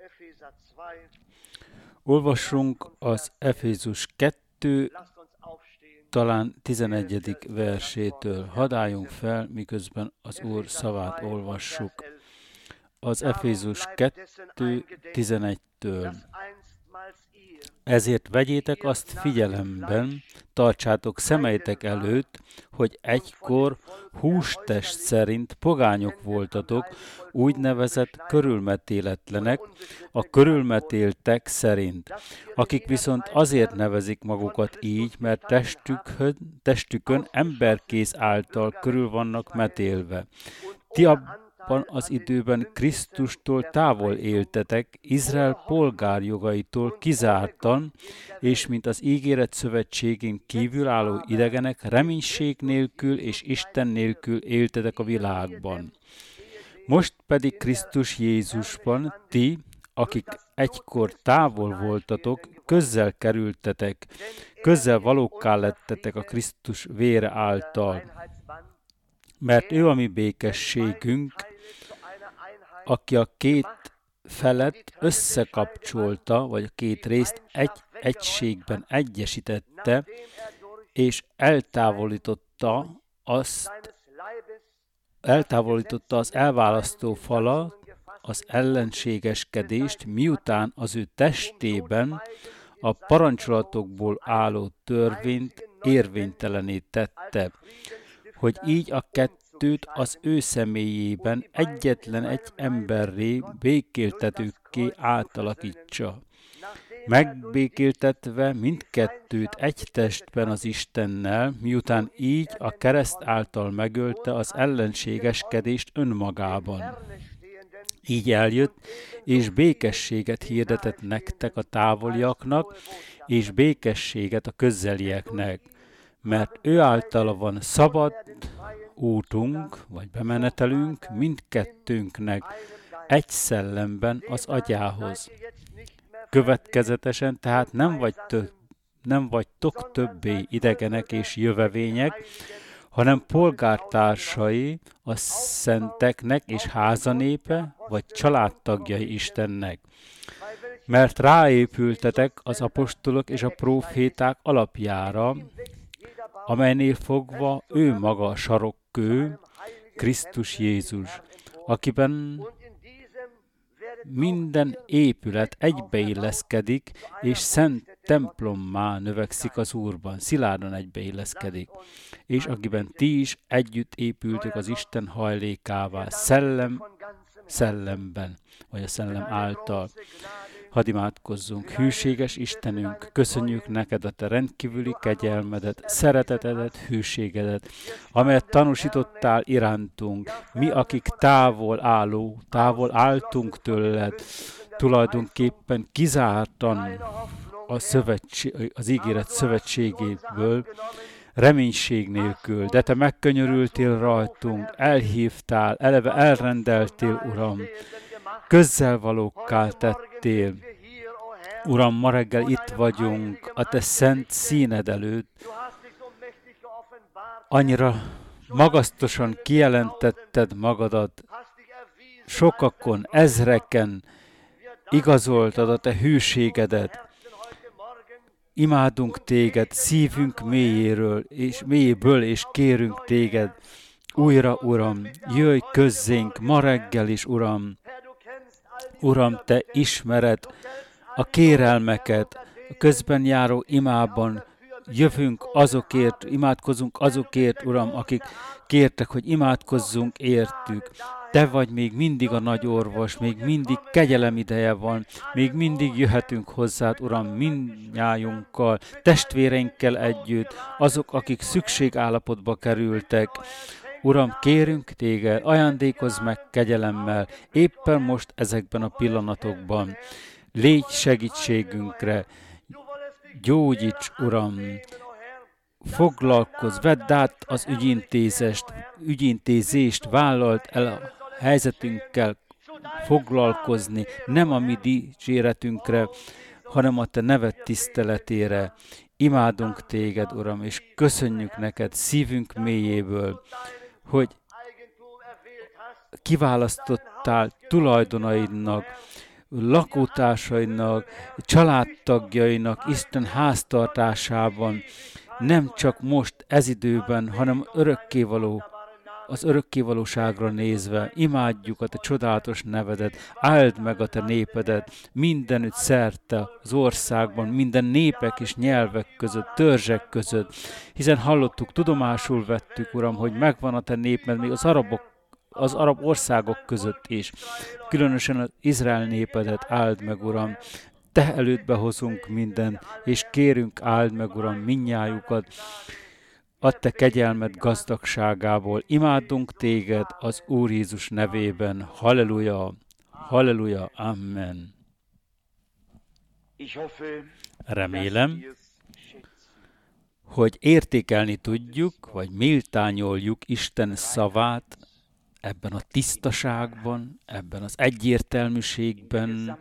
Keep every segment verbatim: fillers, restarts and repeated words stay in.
Olvassunk az Efézus kettő, talán tizenegyedik versétől. Hadd álljunk fel, miközben az Úr szavát olvassuk. Az Efézus kettő, tizenegytől. Ezért vegyétek azt figyelemben, tartsátok szemeitek előtt, hogy egykor hústest szerint pogányok voltatok, úgynevezett körülmetéletlenek, a körülmetéltek szerint, akik viszont azért nevezik magukat így, mert testükön, testükön emberkéz által körül vannak metélve. Ti abban az időben Krisztustól távol éltetek, Izrael polgárjogaitól kizártan, és mint az ígéret szövetségén kívül álló idegenek, reménység nélkül és Isten nélkül éltetek a világban. Most pedig Krisztus Jézusban ti, akik egykor távol voltatok, közzel kerültetek, közzel valókká lettetek a Krisztus vére által. Mert ő a mi békességünk, aki a két felet összekapcsolta, vagy a két részt egy egységben egyesítette, és eltávolította azt, eltávolította az elválasztó falat, az ellenségeskedést, miután az ő testében a parancsolatokból álló törvényt érvénytelené tette, hogy így a kettőt az ő személyében egyetlen egy emberré békéltetőkké átalakítsa. Megbékéltetve mindkettőt egy testben az Istennel, miután így a kereszt által megölte az ellenségeskedést önmagában. Így eljött, és békességet hirdetett nektek a távoliaknak, és békességet a közelieknek. Mert ő általa van szabad útunk, vagy bemenetelünk mindkettőnknek egy szellemben az atyához. Következetesen tehát nem, vagy tö- nem vagytok többé idegenek és jövevények, hanem polgártársai a szenteknek és házanépe, vagy családtagjai Istennek. Mert ráépültetek az apostolok és a próféták alapjára, amelynél fogva ő maga a sarokkő, Krisztus Jézus, akiben minden épület egybeilleszkedik, és szent templommá növekszik az Úrban, szilárdan egybeilleszkedik, és akiben ti is együtt épültök az Isten hajlékává, szellem, szellemben, vagy a szellem által. Hadd imádkozzunk. Hűséges Istenünk, köszönjük neked a te rendkívüli kegyelmedet, szeretetedet, hűségedet, amelyet tanúsítottál irántunk. Mi, akik távol álló, távol álltunk tőled, tulajdonképpen kizártan a szövetség, az ígéret szövetségéből, reménység nélkül, de te megkönyörültél rajtunk, elhívtál, eleve elrendeltél, Uram, közzel valókká tettél. Uram, ma reggel itt vagyunk a te szent színed előtt. Annyira magasztosan kijelentetted magadat, sokakon, ezreken igazoltad a te hűségedet. Imádunk téged szívünk mélyéről, és mélyéből, és kérünk téged újra, Uram, jöjj közzénk ma reggel is, Uram. Uram, te ismered a kérelmeket, a közben járó imában jövünk azokért, imádkozunk azokért, Uram, akik kértek, hogy imádkozzunk értük. Te vagy még mindig a nagy orvos, még mindig kegyelem ideje van, még mindig jöhetünk hozzád, Uram, mindnyájunkkal, testvéreinkkel együtt, azok, akik szükségállapotba kerültek. Uram, kérünk téged, ajándékozz meg kegyelemmel, éppen most ezekben a pillanatokban. Légy segítségünkre, gyógyíts, Uram, foglalkozz, vedd át az ügyintézést, ügyintézést, vállalt el a helyzetünkkel foglalkozni, nem a mi dicséretünkre, hanem a te neved tiszteletére. Imádunk téged, Uram, és köszönjük neked szívünk mélyéből, hogy kiválasztottál tulajdonaidnak, lakótársainak, családtagjainak Isten háztartásában, nem csak most ez időben, hanem örökkévaló, az örökkévalóságra nézve, imádjuk a te csodálatos nevedet, áld meg a te népedet, mindenütt szerte az országban, minden népek és nyelvek között, törzsek között, hiszen hallottuk, tudomásul vettük, Uram, hogy megvan a te néped, még az arabok, az arab országok között is. Különösen az Izrael népedet áld meg, Uram, te elődbe hozunk minden, és kérünk, áld meg, Uram, mindnyájukat, add te kegyelmed gazdagságából. Imádunk téged az Úr Jézus nevében. Halleluja, halleluja, amen. Remélem, hogy értékelni tudjuk, vagy méltányoljuk Isten szavát ebben a tisztaságban, ebben az egyértelműségben,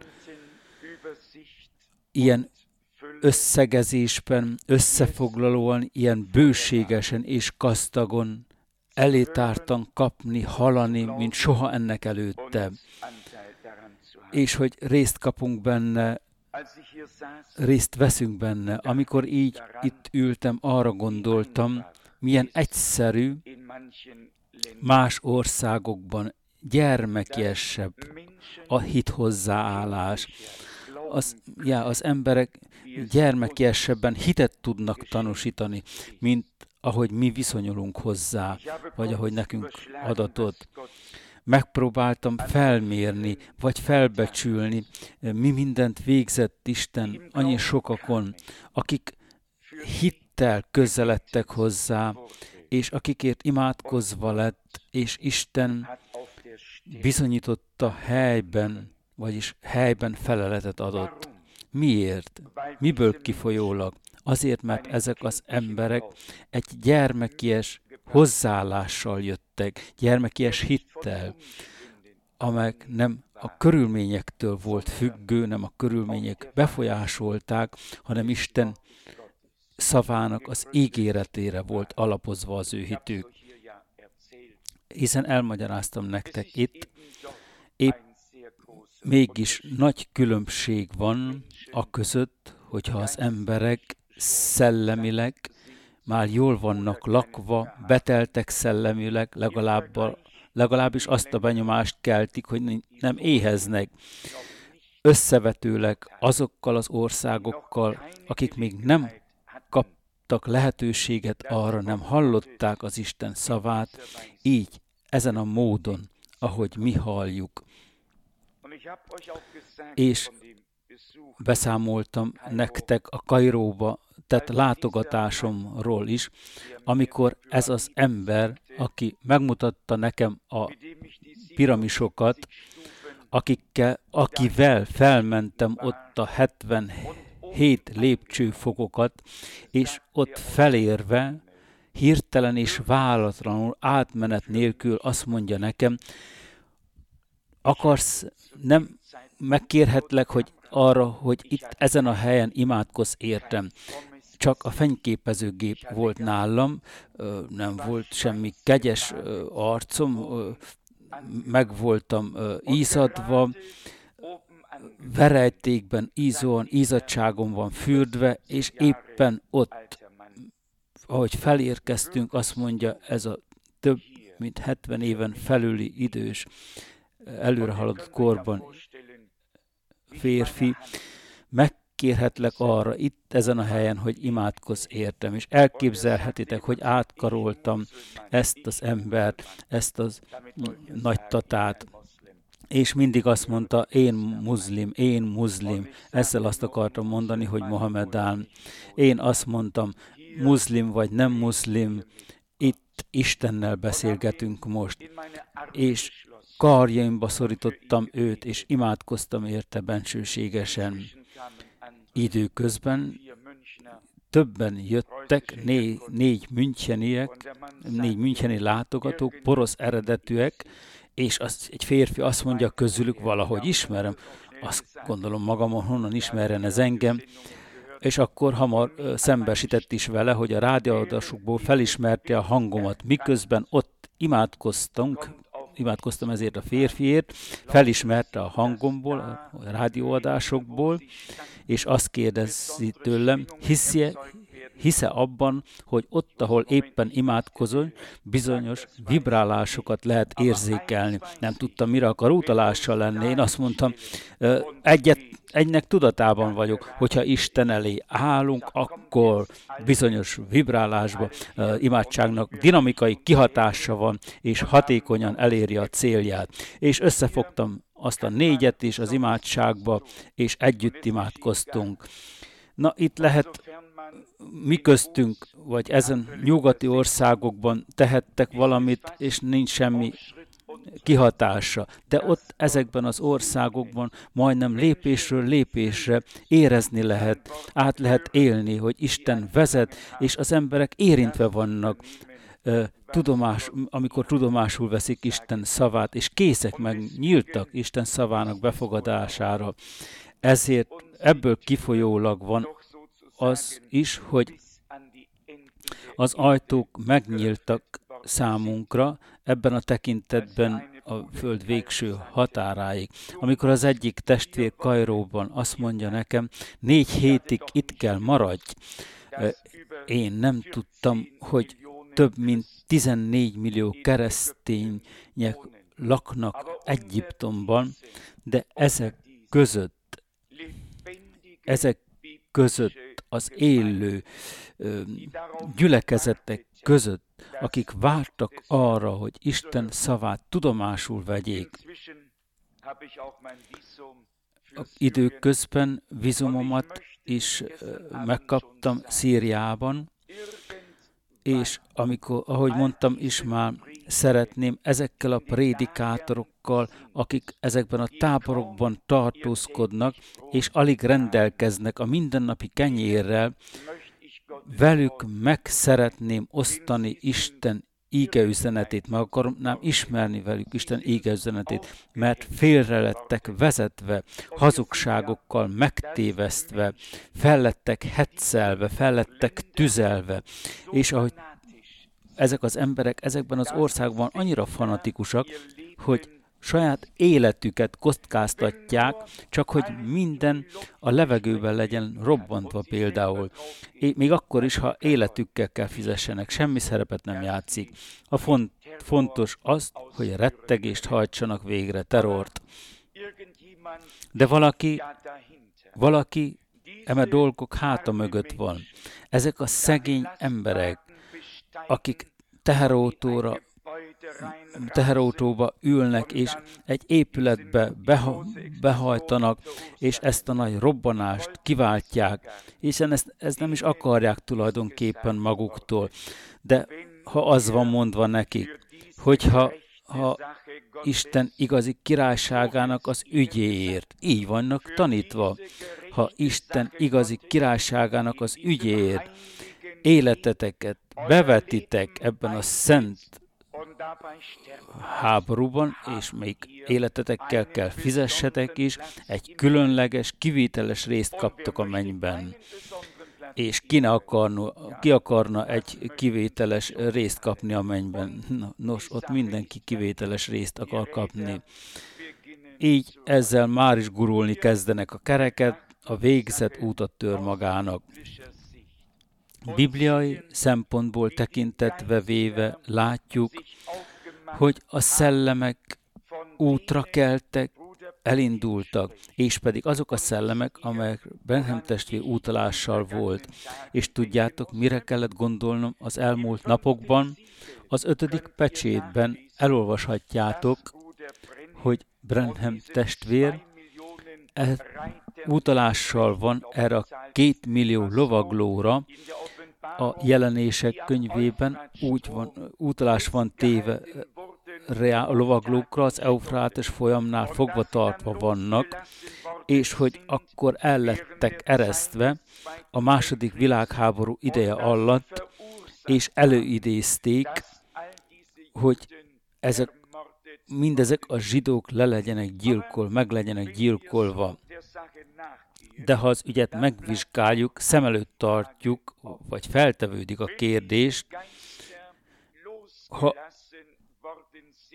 ilyen összegezésben, összefoglalóan, ilyen bőségesen és gazdagon elétártan kapni, hallani, mint soha ennek előtte. És hogy részt kapunk benne, részt veszünk benne. Amikor így itt ültem, arra gondoltam, milyen egyszerű más országokban gyermekiesebb a hit hozzáállás. Az, já, az emberek gyermekiesebben hitet tudnak tanúsítani, mint ahogy mi viszonyulunk hozzá, vagy ahogy nekünk adatot. Megpróbáltam felmérni, vagy felbecsülni, mi mindent végzett Isten annyi sokakon, akik hittel közeledtek hozzá, és akikért imádkozva lett, és Isten bizonyította helyben, vagyis helyben feleletet adott. Miért? Miből kifolyólag? Azért, mert ezek az emberek egy gyermekies hozzáállással jöttek, gyermekies hittel, amely nem a körülményektől volt függő, nem a körülmények befolyásolták, hanem Isten szavának az ígéretére volt alapozva az ő hitük. Hiszen elmagyaráztam nektek itt, épp mégis nagy különbség van a között, hogyha az emberek szellemileg már jól vannak lakva, beteltek szellemileg, legalább, legalábbis azt a benyomást keltik, hogy nem éheznek. Összevetőleg azokkal az országokkal, akik még nem kaptak lehetőséget arra, nem hallották az Isten szavát, így, ezen a módon, ahogy mi halljuk. És beszámoltam nektek a Kairóba tett látogatásomról is, amikor ez az ember, aki megmutatta nekem a piramisokat, akikkel, akivel felmentem ott a hetvenhét lépcsőfokokat, és ott felérve, hirtelen és váratlanul, átmenet nélkül azt mondja nekem, akarsz, nem megkérhetlek, hogy arra, hogy itt ezen a helyen imádkozz értem. Csak a fényképezőgép volt nálam, nem volt semmi kegyes arcom, meg voltam ízadva, verejtékben, ízóan, ízadtságom van fürdve, és éppen ott, ahogy felérkeztünk, azt mondja, ez a több mint hetven éven felüli idős, előre haladott korban férfi, megkérhetlek arra itt ezen a helyen, hogy imádkozz értem, és elképzelhetitek, hogy átkaroltam ezt az embert, ezt az nagy tatát, és mindig azt mondta, én muszlim, én muszlim. Ezzel azt akartam mondani, hogy Mohamedán. Én azt mondtam, muszlim vagy nem muszlim, itt Istennel beszélgetünk most, és karjaimba szorítottam őt, és imádkoztam érte bensőségesen. Időközben többen jöttek, né, négy müncheniek, négy müncheni látogatók, porosz eredetűek, és az, egy férfi azt mondja közülük, valahogy ismerem, azt gondolom magamon, honnan ismerjen ez engem, és akkor hamar ö, szembesített is vele, hogy a rádióadásukból felismerte a hangomat, miközben ott imádkoztunk, imádkoztam ezért a férfiért, felismerte a hangomból, a rádióadásokból, és azt kérdezi tőlem, hisz-e, hisze abban, hogy ott, ahol éppen imádkozol, bizonyos vibrálásokat lehet érzékelni. Nem tudtam, mire akar utalással lenni. Én azt mondtam, egyet, egynek tudatában vagyok, hogyha Isten elé állunk, akkor bizonyos vibrálásban imádságnak dinamikai kihatása van, és hatékonyan eléri a célját. És összefogtam azt a négyet is az imádságba, és együtt imádkoztunk. Na, itt lehet mi köztünk, vagy ezen nyugati országokban tehettek valamit, és nincs semmi kihatása. De ott ezekben az országokban majdnem lépésről lépésre érezni lehet, át lehet élni, hogy Isten vezet, és az emberek érintve vannak, tudomás, amikor tudomásul veszik Isten szavát, és készek meg nyíltak Isten szavának befogadására. Ezért ebből kifolyólag van az is, hogy az ajtók megnyíltak számunkra ebben a tekintetben a föld végső határáig. Amikor az egyik testvér Kairóban azt mondja nekem, négy hétig itt kell maradj, én nem tudtam, hogy több mint tizennégy millió keresztények laknak Egyiptomban, de ezek között, ezek között, az élő ö, gyülekezetek között, akik vártak arra, hogy Isten szavát tudomásul vegyék. Időközben vízumomat is ö, megkaptam Szíriában, és amikor, ahogy mondtam is már, szeretném ezekkel a prédikátorokkal, akik ezekben a táborokban tartózkodnak, és alig rendelkeznek a mindennapi kenyérrel, velük meg szeretném osztani Isten ígeüzenetét, meg akarnám ismerni velük Isten ígeüzenetét, mert félre lettek vezetve, hazugságokkal megtévesztve, fellettek hetszelve, fellettek tüzelve, és ahogy ezek az emberek ezekben az országban annyira fanatikusak, hogy saját életüket kockáztatják, csak hogy minden a levegőben legyen robbantva például. É, még akkor is, ha életükkel kell fizessenek, semmi szerepet nem játszik. A font, fontos az, hogy rettegést hajtsanak végre, terrort. De valaki, valaki eme dolgok háta mögött van. Ezek a szegény emberek, akik teherautóra teherautóba ülnek, és egy épületbe beha, behajtanak, és ezt a nagy robbanást kiváltják, és ezt, ezt nem is akarják tulajdonképpen maguktól. De ha az van mondva nekik, hogyha ha Isten igazi királyságának az ügyéért, így vannak tanítva, ha Isten igazi királyságának az ügyéért életeteket bevetitek ebben a szent háborúban, és még életetekkel kell fizessetek is, egy különleges, kivételes részt kaptok a mennyben. És ki, ne akarna, ki akarna egy kivételes részt kapni a mennyben? Nos, ott mindenki kivételes részt akar kapni. Így ezzel már is gurulni kezdenek a kereket, a végzett útat tör magának. Bibliai szempontból tekintetve véve látjuk, hogy a szellemek útra keltek, elindultak, és pedig azok a szellemek, amelyek Branham testvér útalással volt. És tudjátok, mire kellett gondolnom az elmúlt napokban? Az ötödik pecsétben elolvashatjátok, hogy Branham testvér utalással van erre a két millió lovaglóra. A jelenések könyvében úgy van, utalás van téve a lovaglókra, az Eufrátes folyamnál fogva tartva vannak, és hogy akkor el lettek eresztve a második világháború ideje alatt, és előidézték, hogy ezek, mindezek a zsidók le legyenek gyilkol, meg legyenek gyilkolva. De ha az ügyet megvizsgáljuk, szem előtt tartjuk, vagy feltevődik a kérdés, ha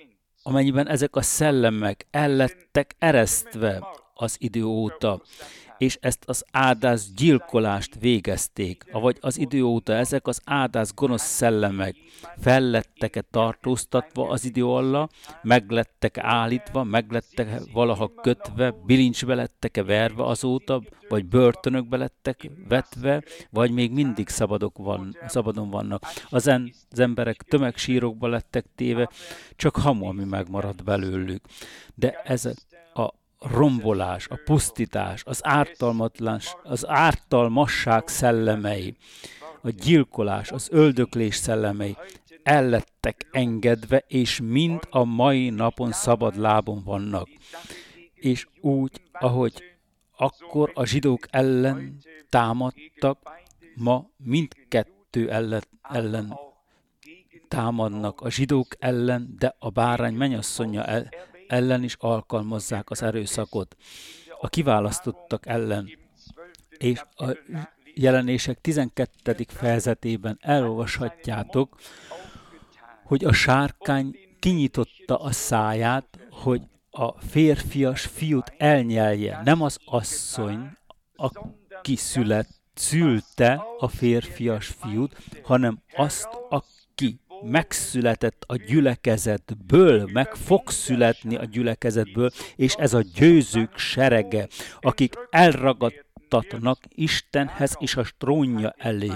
amennyiben ezek a szellemek ellettek eresztve az idő óta, és ezt az ádász gyilkolást végezték, avagy az idő óta ezek az ádász gonosz szellemek fellettek-e tartóztatva az idő alá, meglettek-e állítva, meglettek-e valaha kötve, bilincsbe lettek-e verve azóta, vagy börtönökbe lettek vetve, vagy még mindig szabadok van, szabadon vannak. Az, en, az emberek tömegsírokba lettek téve, csak hamu, ami megmaradt belőlük. De ezek a rombolás, a pusztítás, az ártalmatlans, az ártalmasság szellemei, a gyilkolás, az öldöklés szellemei ellettek engedve, és mind a mai napon szabad lábon vannak. És úgy, ahogy akkor a zsidók ellen támadtak, ma mindkettő ellen, ellen támadnak, a zsidók ellen, de a bárány mennyasszonya el, ellen is alkalmazzák az erőszakot, a kiválasztottak ellen. És a Jelenések tizenkettedik fejezetében elolvashatjátok, hogy a sárkány kinyitotta a száját, hogy a férfias fiút elnyelje. Nem az asszony, aki szület, szülte a férfias fiút, hanem azt, aki megszületett a gyülekezetből, meg fog születni a gyülekezetből, és ez a győzők serege, akik elragadtatnak Istenhez és a trónja elé.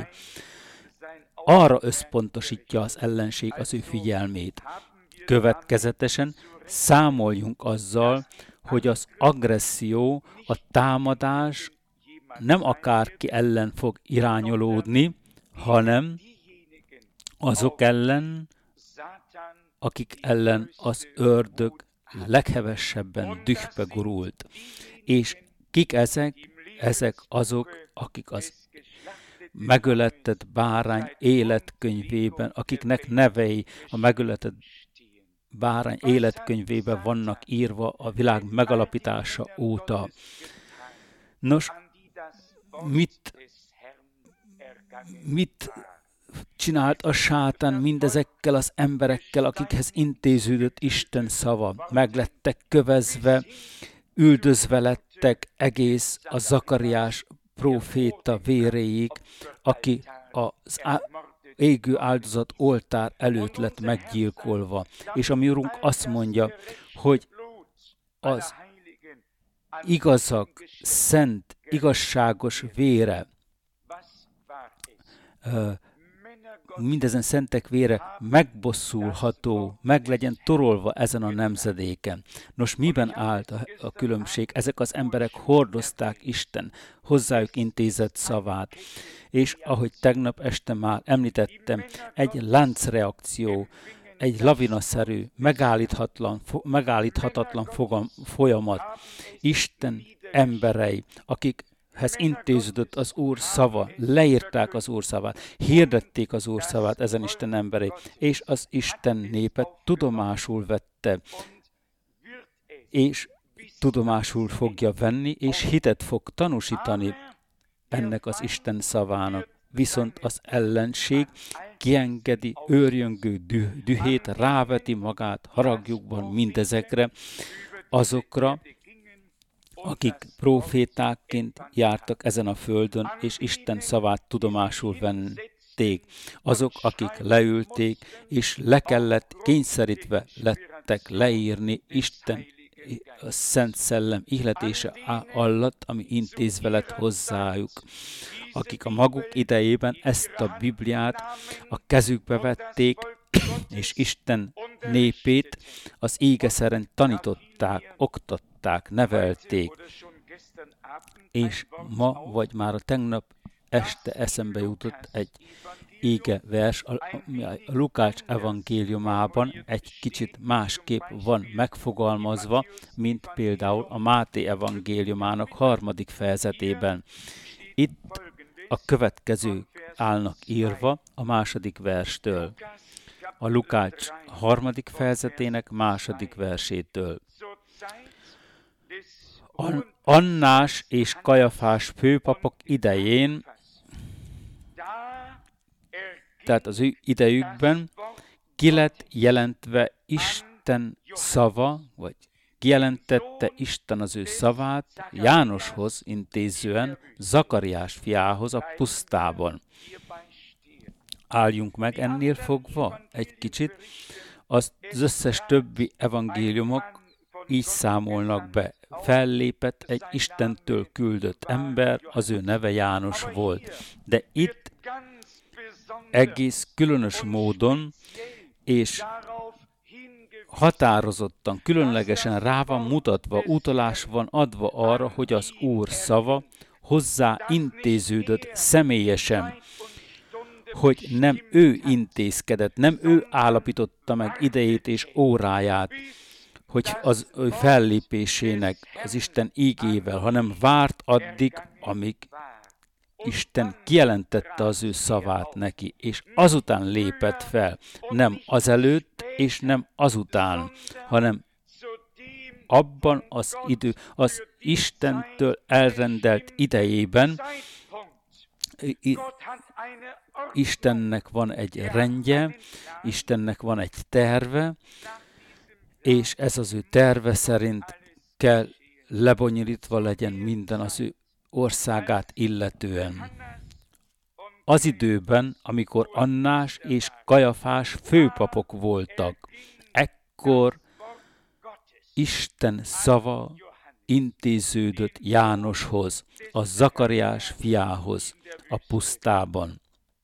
Arra összpontosítja az ellenség az ő figyelmét. Következetesen számoljunk azzal, hogy az agresszió, a támadás nem akárki ellen fog irányolódni, hanem azok ellen, akik ellen az ördög leghevesebben dühbe gurult. És kik ezek? Ezek azok, akik az megöletett bárány életkönyvében, akiknek nevei a megöletett bárány életkönyvében vannak írva a világ megalapítása óta. Nos, mit, mit csinált a sátán mindezekkel az emberekkel, akikhez intéződött Isten szava? Meglettek kövezve, üldözve lettek egész a Zakariás próféta véréig, aki az égő áldozat oltár előtt lett meggyilkolva. És a mi Urunk azt mondja, hogy az igazak, szent, igazságos vére, mindezen szentek vére megbosszulható, meg legyen torolva ezen a nemzedéken. Nos, miben állt a, a különbség? Ezek az emberek hordozták Isten hozzájuk intézett szavát. És ahogy tegnap este már említettem, egy láncreakció, egy lavinaszerű, megállíthatatlan, megállíthatatlan fogam, folyamat. Isten emberei, akik hez intéződött az Úr szava, leírták az Úr szavát, hirdették az Úr szavát ezen Isten emberei, és az Isten népet tudomásul vette, és tudomásul fogja venni, és hitet fog tanúsítani ennek az Isten szavának. Viszont az ellenség kiengedi őrjöngő düh, dühét, ráveti magát haragjukban mindezekre, azokra, akik prófétákként jártak ezen a földön, és Isten szavát tudomásul vették. Azok, akik leülték, és le kellett kényszerítve lettek leírni Isten a Szent Szellem ihletése alatt, ami intézve lett hozzájuk. Akik a maguk idejében ezt a Bibliát a kezükbe vették, és Isten népét az ége szerint tanították, oktatták, nevelték. És ma, vagy már a tegnap este eszembe jutott egy ége vers, a, a Lukács evangéliumában egy kicsit másképp van megfogalmazva, mint például a Máté evangéliumának harmadik fejezetében. Itt a következők állnak írva a második verstől. A Lukács harmadik fejezetének második versétől. Annás és Kajafás főpapok idején, tehát az ő idejükben ki lett jelentve Isten szava, vagy kijelentette Isten az ő szavát Jánoshoz intézően, Zakariás fiához a pusztában. Álljunk meg ennél fogva egy kicsit. Az összes többi evangéliumok így számolnak be. Fellépett egy Istentől küldött ember, az ő neve János volt. De itt egész különös módon és határozottan, különlegesen rá van mutatva, utalás van adva arra, hogy az Úr szava hozzá intéződött személyesen, hogy nem ő intézkedett, nem ő állapította meg idejét és óráját, hogy az ő fellépésének az Isten ígével, hanem várt addig, amíg Isten kijelentette az ő szavát neki, és azután lépett fel, nem azelőtt és nem azután, hanem abban az idő, az Istentől elrendelt idejében. Istennek van egy rendje, Istennek van egy terve, és ez az ő terve szerint kell lebonyolítva legyen minden az ő országát illetően. Az időben, amikor Annás és Kajafás főpapok voltak, ekkor Isten szava intéződött Jánoshoz, a Zakariás fiához a pusztában.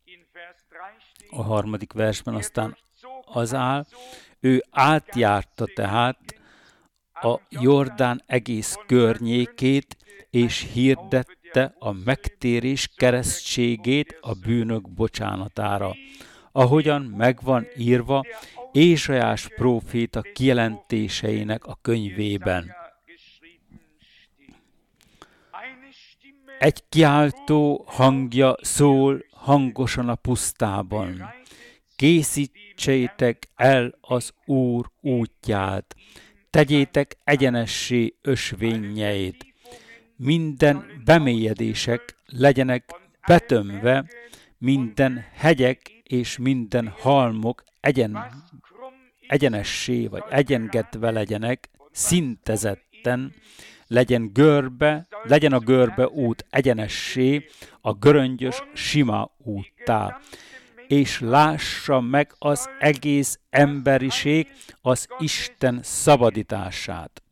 A harmadik versben aztán az áll, ő átjárta tehát a Jordán egész környékét, és hirdette a megtérés keresztségét a bűnök bocsánatára, ahogyan megvan írva Ézsaiás próféta kijelentéseinek a könyvében. Egy kiáltó hangja szól hangosan a pusztában. Készítsétek el az Úr útját, tegyétek egyenessé ösvényeit. Minden bemélyedések legyenek betömve, minden hegyek és minden halmok egyen, egyenessé vagy egyengetve legyenek, szintezetten, legyen görbe, legyen a görbe út egyenessé, a göröngyös sima úttá, és lássa meg az egész emberiség az Isten szabadítását.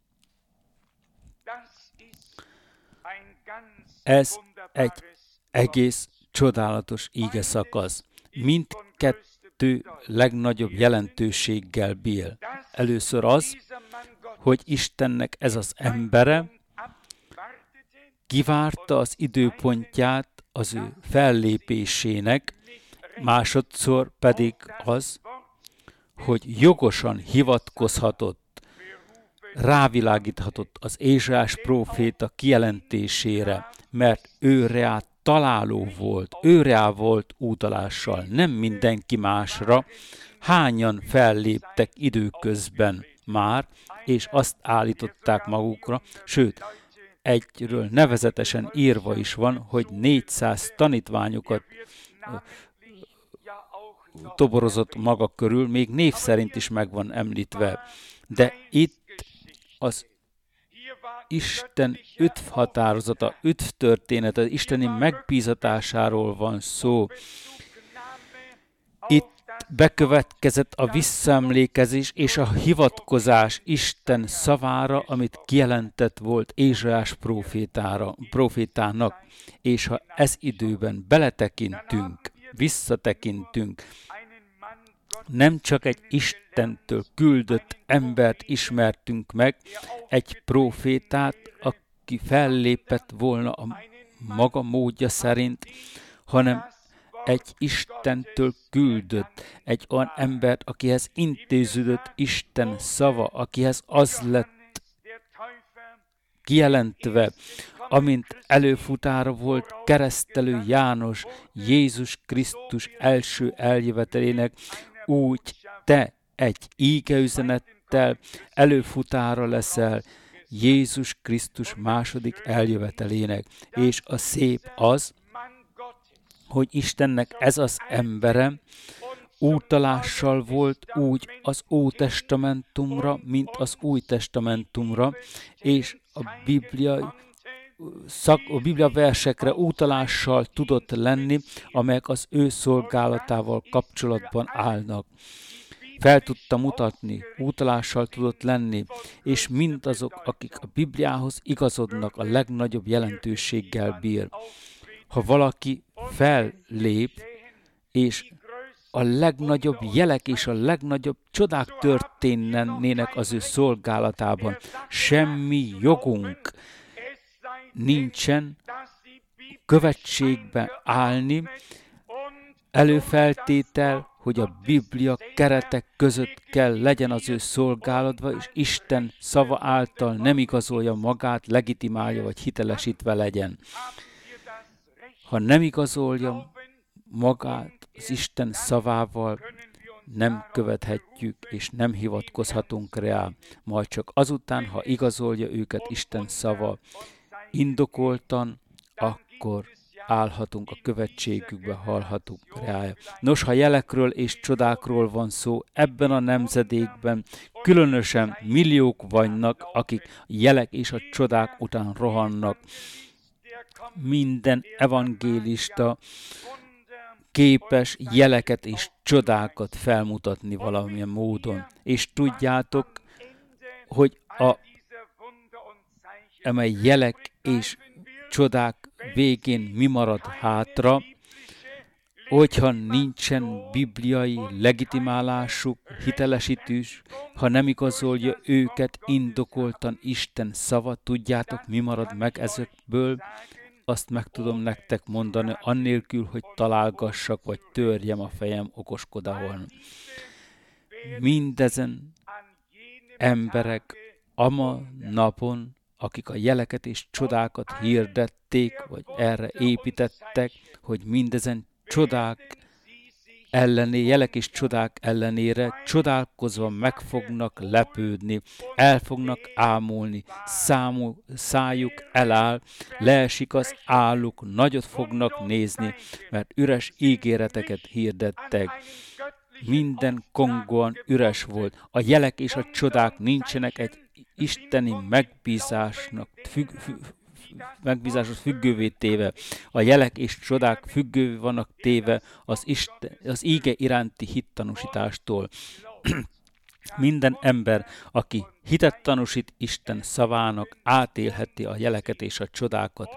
Ez egy egész csodálatos íge szakasz. Mindkettő legnagyobb jelentőséggel bír. Először az, hogy Istennek ez az embere kivárta az időpontját az ő fellépésének, másodszor pedig az, hogy jogosan hivatkozhatott, rávilágíthatott az Ézsaiás próféta kijelentésére, mert őre találó volt, őre volt utalással, nem mindenki másra. Hányan felléptek időközben már, és azt állították magukra, sőt, egyről nevezetesen írva is van, hogy négyszáz tanítványokat toborozott maga körül, még név szerint is meg van említve. De itt az Isten üdv határozata, üdv története, isteni megbízatásáról van szó. Itt bekövetkezett a visszaemlékezés és a hivatkozás Isten szavára, amit kijelentett volt Ézsaiás prófétára, prófétának. És ha ez időben beletekintünk, visszatekintünk, nem csak egy Istentől küldött embert ismertünk meg, egy prófétát, aki fellépett volna a maga módja szerint, hanem egy Istentől küldött, egy olyan embert, akihez intéződött Isten szava, akihez az lett kijelentve, amint előfutára volt keresztelő János, Jézus Krisztus első eljövetelének, úgy te egy ígeüzenettel előfutára leszel Jézus Krisztus második eljövetelének. És a szép az, hogy Istennek ez az embere, utalással volt úgy az Ótestamentumra, mint az Új Testamentumra, és a Biblia, szak, a Biblia versekre utalással tudott lenni, amelyek az ő szolgálatával kapcsolatban állnak. Fel tudta mutatni, utalással tudott lenni, és mindazok, akik a Bibliához igazodnak, a legnagyobb jelentőséggel bír. Ha valaki fellép, és a legnagyobb jelek és a legnagyobb csodák történnének az ő szolgálatában, semmi jogunk nincsen követségbe állni, előfeltétel, hogy a Biblia keretek között kell legyen az ő szolgálatva, és Isten szava által nem igazolja magát, legitimálja vagy hitelesítve legyen. Ha nem igazolja magát az Isten szavával, nem követhetjük és nem hivatkozhatunk rá, majd csak azután, ha igazolja őket Isten szava indokoltan, akkor állhatunk a követségükbe, hallhatunk rá. Nos, ha jelekről és csodákról van szó, ebben a nemzedékben különösen milliók vannak, akik jelek és a csodák után rohannak. Minden evangélista képes jeleket és csodákat felmutatni valamilyen módon. És tudjátok, hogy a amely jelek és csodák végén mi marad hátra, hogyha nincsen bibliai legitimálásuk, hitelesítős, ha nem igazolja őket indokoltan Isten szava, tudjátok, mi marad meg ezekből? Azt meg tudom nektek mondani, annélkül, hogy találgassak, vagy törjem a fejem okoskodahon. Mindezen emberek ama napon, akik a jeleket és csodákat hirdették, vagy erre építettek, hogy mindezen csodák ellené, jelek és csodák ellenére csodálkozva meg fognak lepődni, el fognak ámulni, számú, szájuk eláll, leesik az álluk, nagyot fognak nézni, mert üres ígéreteket hirdettek. Minden kongóan üres volt. A jelek és a csodák nincsenek egy isteni megbízásnak függ, függ, megbízáshoz függővé téve. A jelek és csodák függővé vannak téve az, Isten, az íge iránti hittanúsítástól. Minden ember, aki hitet tanúsít Isten szavának, átélheti a jeleket és a csodákat.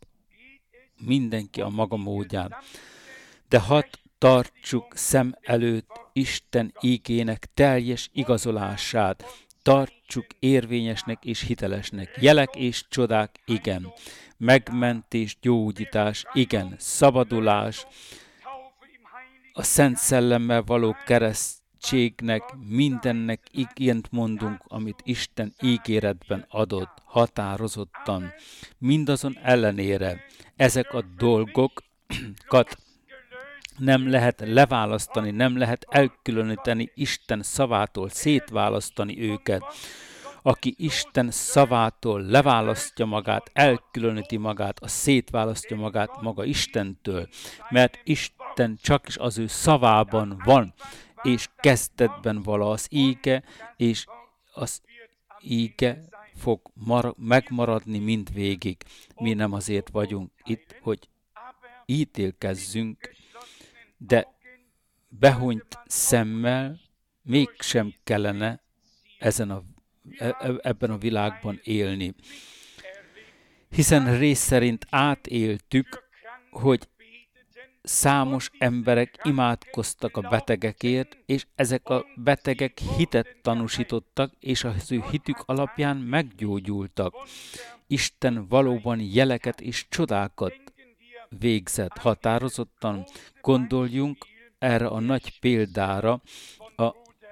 Mindenki a maga módján. De hadd tartsuk szem előtt Isten ígének teljes igazolását. Tartsuk érvényesnek és hitelesnek. Jelek és csodák, igen. Megmentés, gyógyítás, igen. Szabadulás, a Szent Szellemmel való keresztségnek, mindennek igent mondunk, amit Isten ígéretben adott, határozottan. Mindazon ellenére ezek a dolgokat nem lehet leválasztani, nem lehet elkülöníteni Isten szavától, szétválasztani őket. Aki Isten szavától leválasztja magát, elkülöníti magát, az szétválasztja magát maga Istentől, mert Isten csak is az ő szavában van, és kezdetben vala az íge, és az íge fog mar- megmaradni mindvégig. Mi nem azért vagyunk itt, hogy ítélkezzünk, de behunyt szemmel mégsem kellene ezen a, ebben a világban élni. Hiszen rész szerint átéltük, hogy számos emberek imádkoztak a betegekért, és ezek a betegek hitet tanúsítottak, és az ő hitük alapján meggyógyultak. Isten valóban jeleket és csodákat végzett határozottan. Gondoljunk erre a nagy példára, a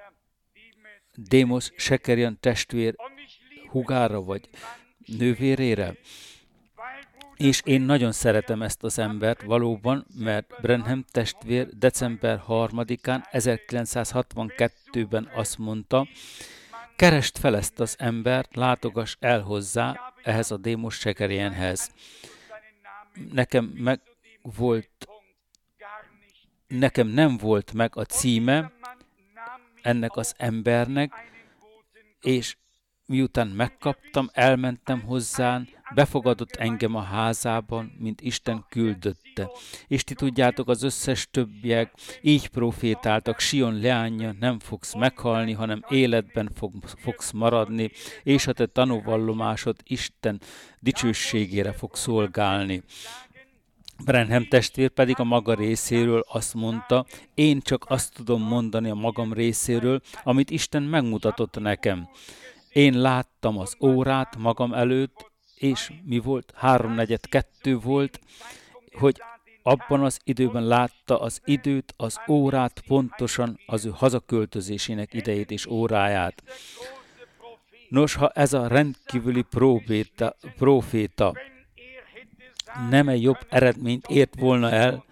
Démos Sekerian testvér húgára vagy nővérére. És én nagyon szeretem ezt az embert valóban, mert Branham testvér december harmadikán ezerkilencszázhatvankettőben azt mondta, keresd fel ezt az embert, látogass el hozzá, ehhez a Démos Sekerianhez. Nekem meg volt nekem nem volt meg a címe ennek az embernek, és miután megkaptam, elmentem hozzá, befogadott engem a házában, mint Isten küldötte. És ti tudjátok, az összes többiek így profétáltak, Sion leánya, nem fogsz meghalni, hanem életben fog, fogsz maradni, és a te tanúvallomásod Isten dicsőségére fog szolgálni. Branham testvér pedig a maga részéről azt mondta, én csak azt tudom mondani a magam részéről, amit Isten megmutatott nekem. Én láttam az órát magam előtt, és mi volt? Háromnegyed kettő volt, hogy abban az időben látta az időt, az órát, pontosan az ő hazaköltözésének idejét és óráját. Nos, ha ez a rendkívüli próféta, próféta nem egy jobb eredményt ért volna el,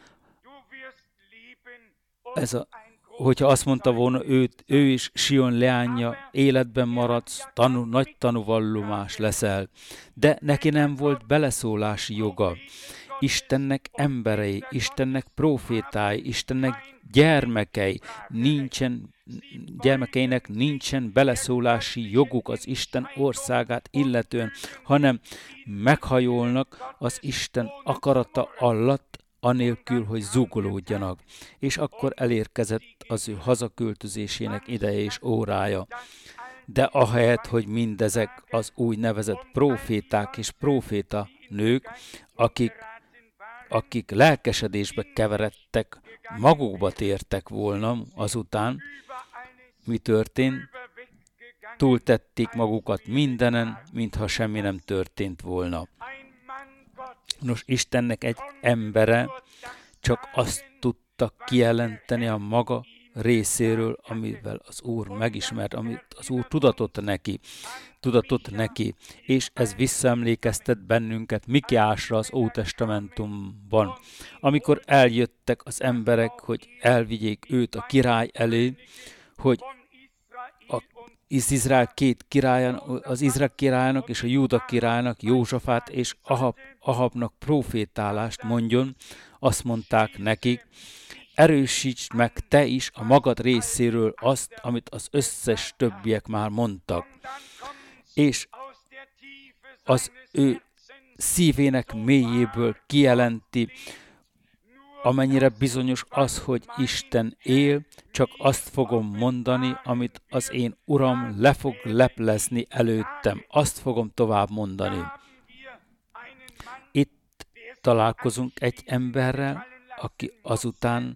ez a, hogyha azt mondta volna, őt, ő is Sion leánya, életben maradsz, tanú, nagy tanúvallomás leszel. De neki nem volt beleszólási joga. Istennek emberei, Istennek profétái, Istennek gyermekei, nincsen, gyermekeinek nincsen beleszólási joguk az Isten országát illetően, hanem meghajolnak az Isten akarata alatt, anélkül, hogy zúgolódjanak. És akkor elérkezett az ő hazaköltözésének ideje és órája. De ahelyett, hogy mindezek az úgynevezett proféták és proféta nők, akik, akik lelkesedésbe keveredtek, magukba tértek volna azután, mi történt? Túltették magukat mindenen, mintha semmi nem történt volna. Nos, Istennek egy embere csak azt tudta kijelenteni a maga részéről, amivel az Úr megismert, amit az Úr tudatott neki, tudatott neki, és ez visszaemlékeztet bennünket Mikiásra az Ótestamentumban. Amikor eljöttek az emberek, hogy elvigyék őt a király elé, hogy az Izrael két királyan, az Izrael királynak és a Júda királynak, Józsafát és Ahab, Ahabnak profétálást mondjon, azt mondták nekik, erősítsd meg te is a magad részéről azt, amit az összes többiek már mondtak. És az ő szívének mélyéből kijelenti, amennyire bizonyos az, hogy Isten él, csak azt fogom mondani, amit az én Uram le fog leplezni előttem. Azt fogom tovább mondani. Itt találkozunk egy emberrel, aki azután,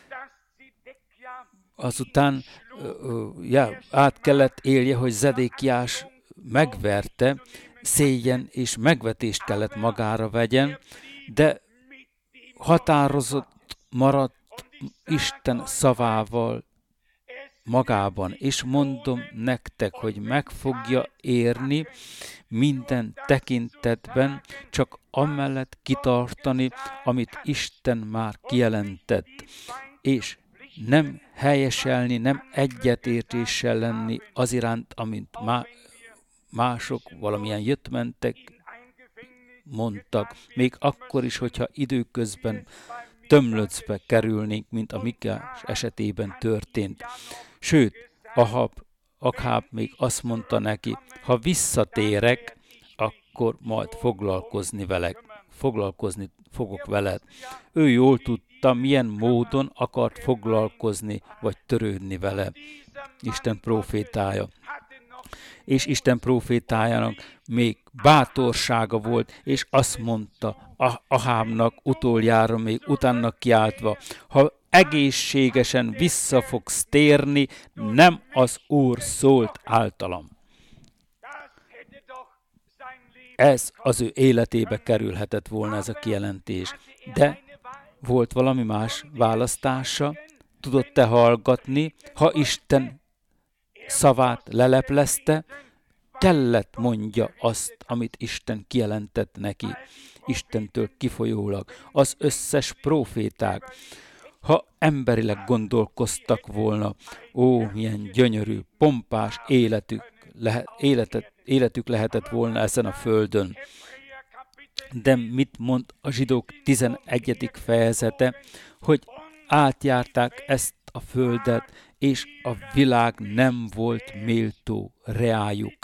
azután ja, át kellett élje, hogy Zedékiás megverte, szégyen és megvetést kellett magára vegyen, de határozott maradt Isten szavával magában, és mondom nektek, hogy meg fogja érni minden tekintetben, csak amellett kitartani, amit Isten már kijelentett, és nem helyeselni, nem egyetértéssel lenni az iránt, amint mások valamilyen jöttmentek, mondtak, még akkor is, hogyha időközben tömlöcbe kerülnénk, mint a Mikiás esetében történt. Sőt, Ahab, Akáb még azt mondta neki, ha visszatérek, akkor majd foglalkozni velek, foglalkozni fogok veled. Ő jól tudta, milyen módon akart foglalkozni, vagy törődni vele. Isten profétája. És Isten profétájának még bátorsága volt, és azt mondta Ahábnak utoljára még utána kiáltva, ha egészségesen vissza fogsz térni, nem az Úr szólt általam. Ez az ő életébe kerülhetett volna ez a kijelentés. De volt valami más választása, tudott-e hallgatni, ha Isten szavát leleplezte, kellett mondja azt, amit Isten kijelentett neki, Istentől kifolyólag. Az összes proféták, ha emberileg gondolkoztak volna, ó, milyen gyönyörű, pompás életük, lehet, életet, életük lehetett volna ezen a földön. De mit mond a zsidók tizenegyedik fejezete, hogy átjárták ezt a földet, és a világ nem volt méltó reájuk.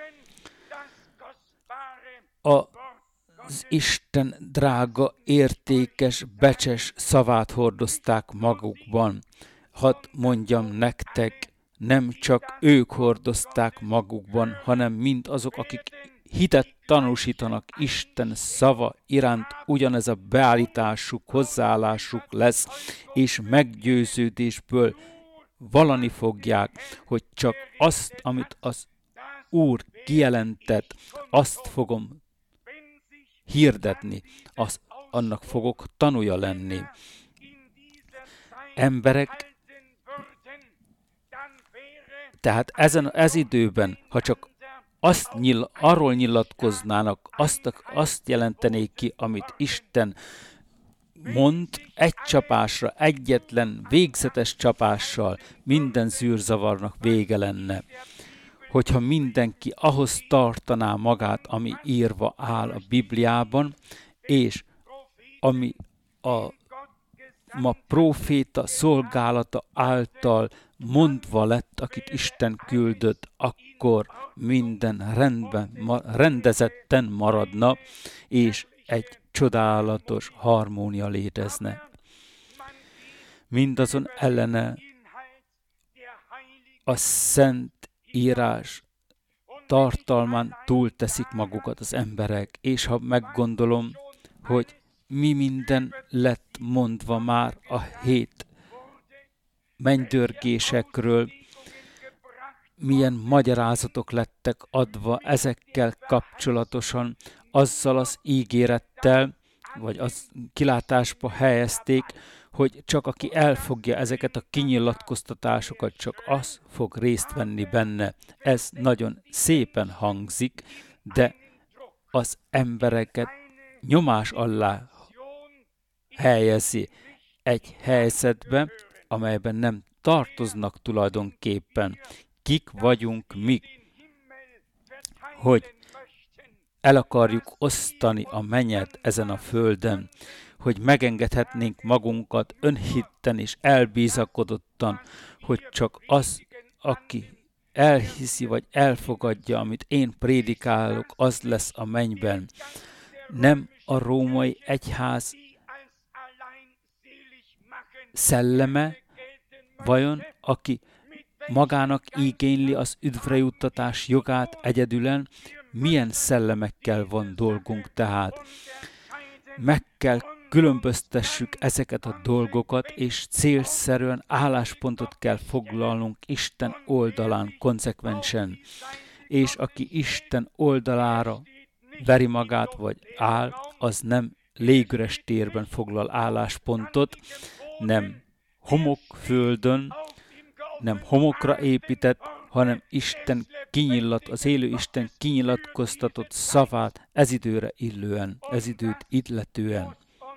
Az Isten drága, értékes, becses szavát hordozták magukban. Hadd mondjam nektek, nem csak ők hordozták magukban, hanem mind azok, akik hitet tanúsítanak Isten szava iránt, ugyanez a beállításuk, hozzáállásuk lesz, és meggyőződésből vallani fogják, hogy csak azt, amit az Úr kijelentett, azt fogom hirdetni, azt, annak fogok tanúja lenni. Emberek, tehát ezen ez időben, ha csak azt nyil, arról nyilatkoznának, azt, azt jelentenék ki, amit Isten mond, egy csapásra, egyetlen végzetes csapással minden zűrzavarnak vége lenne. Hogyha mindenki ahhoz tartaná magát, ami írva áll a Bibliában, és ami a ma próféta szolgálata által mondva lett, akit Isten küldött, akkor minden rendben, ma, rendezetten maradna, és egy csodálatos harmónia létezne. Mindazon ellene a Szent Írás tartalmán túlteszik magukat az emberek, és ha meggondolom, hogy mi minden lett mondva már a hét mennydörgésekről, milyen magyarázatok lettek adva ezekkel kapcsolatosan, azzal az ígérettel, vagy az kilátásba helyezték, hogy csak aki elfogja ezeket a kinyilatkoztatásokat, csak az fog részt venni benne. Ez nagyon szépen hangzik, de az embereket nyomás alá helyezi egy helyzetbe, amelyben nem tartoznak tulajdonképpen. Kik vagyunk mi, hogy el akarjuk osztani a mennyet ezen a földön, hogy megengedhetnénk magunkat önhitten és elbízakodottan, hogy csak az, aki elhiszi vagy elfogadja, amit én prédikálok, az lesz a mennyben. Nem a római egyház szelleme, vajon, aki magának igényli az üdvre juttatás jogát egyedülen, milyen szellemekkel van dolgunk tehát. Meg kell különböztessük ezeket a dolgokat, és célszerűen álláspontot kell foglalnunk Isten oldalán konzekvensen. És aki Isten oldalára veri magát, vagy áll, az nem légüres térben foglal álláspontot, nem homokföldön, nem homokra épített, hanem Isten kinyillat, az élő Isten kinyilatkoztatott szavát ez időre illően, ez időt illetően.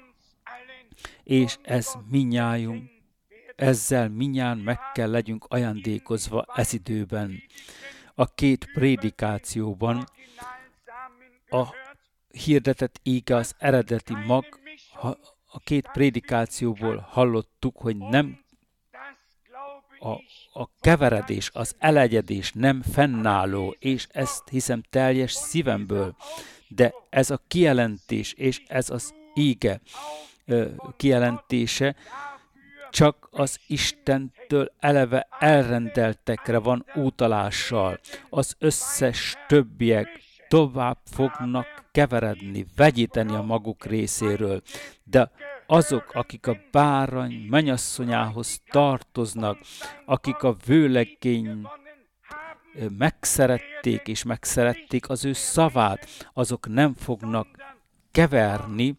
És ez minnyájunk, ezzel minnyáján meg kell legyünk ajándékozva ez időben. A két prédikációban a hirdetett íge az eredeti mag, a két prédikációból hallottuk, hogy nem a, a keveredés, az elegyedés nem fennálló, és ezt hiszem teljes szívemből, de ez a kijelentés, és ez az íge ö, kijelentése csak az Istentől eleve elrendeltekre van utalással. Az összes többiek tovább fognak keveredni, vegyíteni a maguk részéről, de azok, akik a bárány mennyasszonyához tartoznak, akik a vőlegény megszerették és megszerették az ő szavát, azok nem fognak keverni,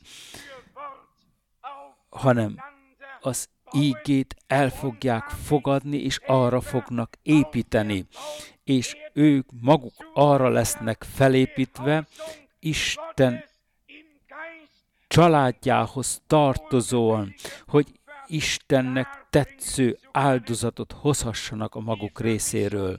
hanem az ígét el fogják fogadni, és arra fognak építeni. És ők maguk arra lesznek felépítve, Isten családjához tartozóan, hogy Istennek tetsző áldozatot hozhassanak a maguk részéről.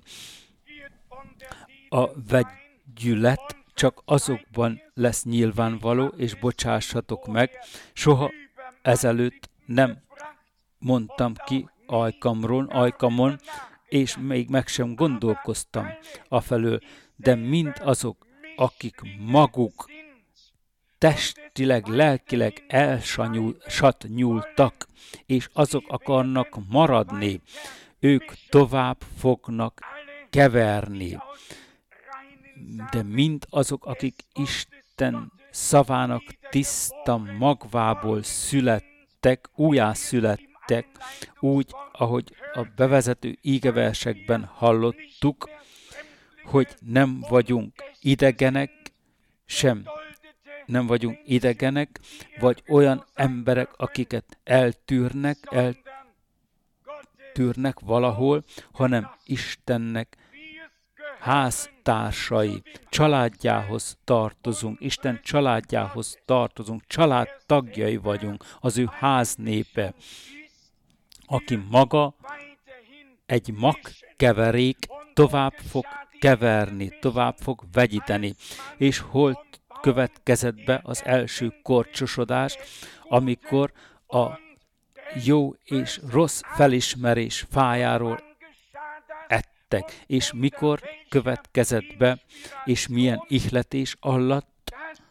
A vegyület csak azokban lesz nyilvánvaló, és bocsássatok meg, soha ezelőtt nem mondtam ki ajkamról, ajkamon, és még meg sem gondolkoztam afelől, de mind azok, akik maguk testileg, lelkileg elsatnyultak, és azok akarnak maradni, ők tovább fognak keverni. De mind azok, akik Isten szavának tiszta magvából születtek, újjászülettek, úgy, ahogy a bevezető ígeversekben hallottuk, hogy nem vagyunk idegenek, sem nem vagyunk idegenek, vagy olyan emberek, akiket eltűrnek, eltűrnek valahol, hanem Istennek háztársai, családjához tartozunk, Isten családjához tartozunk, családtagjai vagyunk, az ő háznépe, aki maga egy magkeverék tovább fog keverni, tovább fog vegyíteni, és hol következett be az első korcsosodás, amikor a jó és rossz felismerés fájáról ettek, és mikor következett be, és milyen ihletés alatt,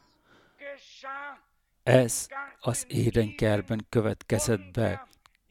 ez az Édenkertben következett be.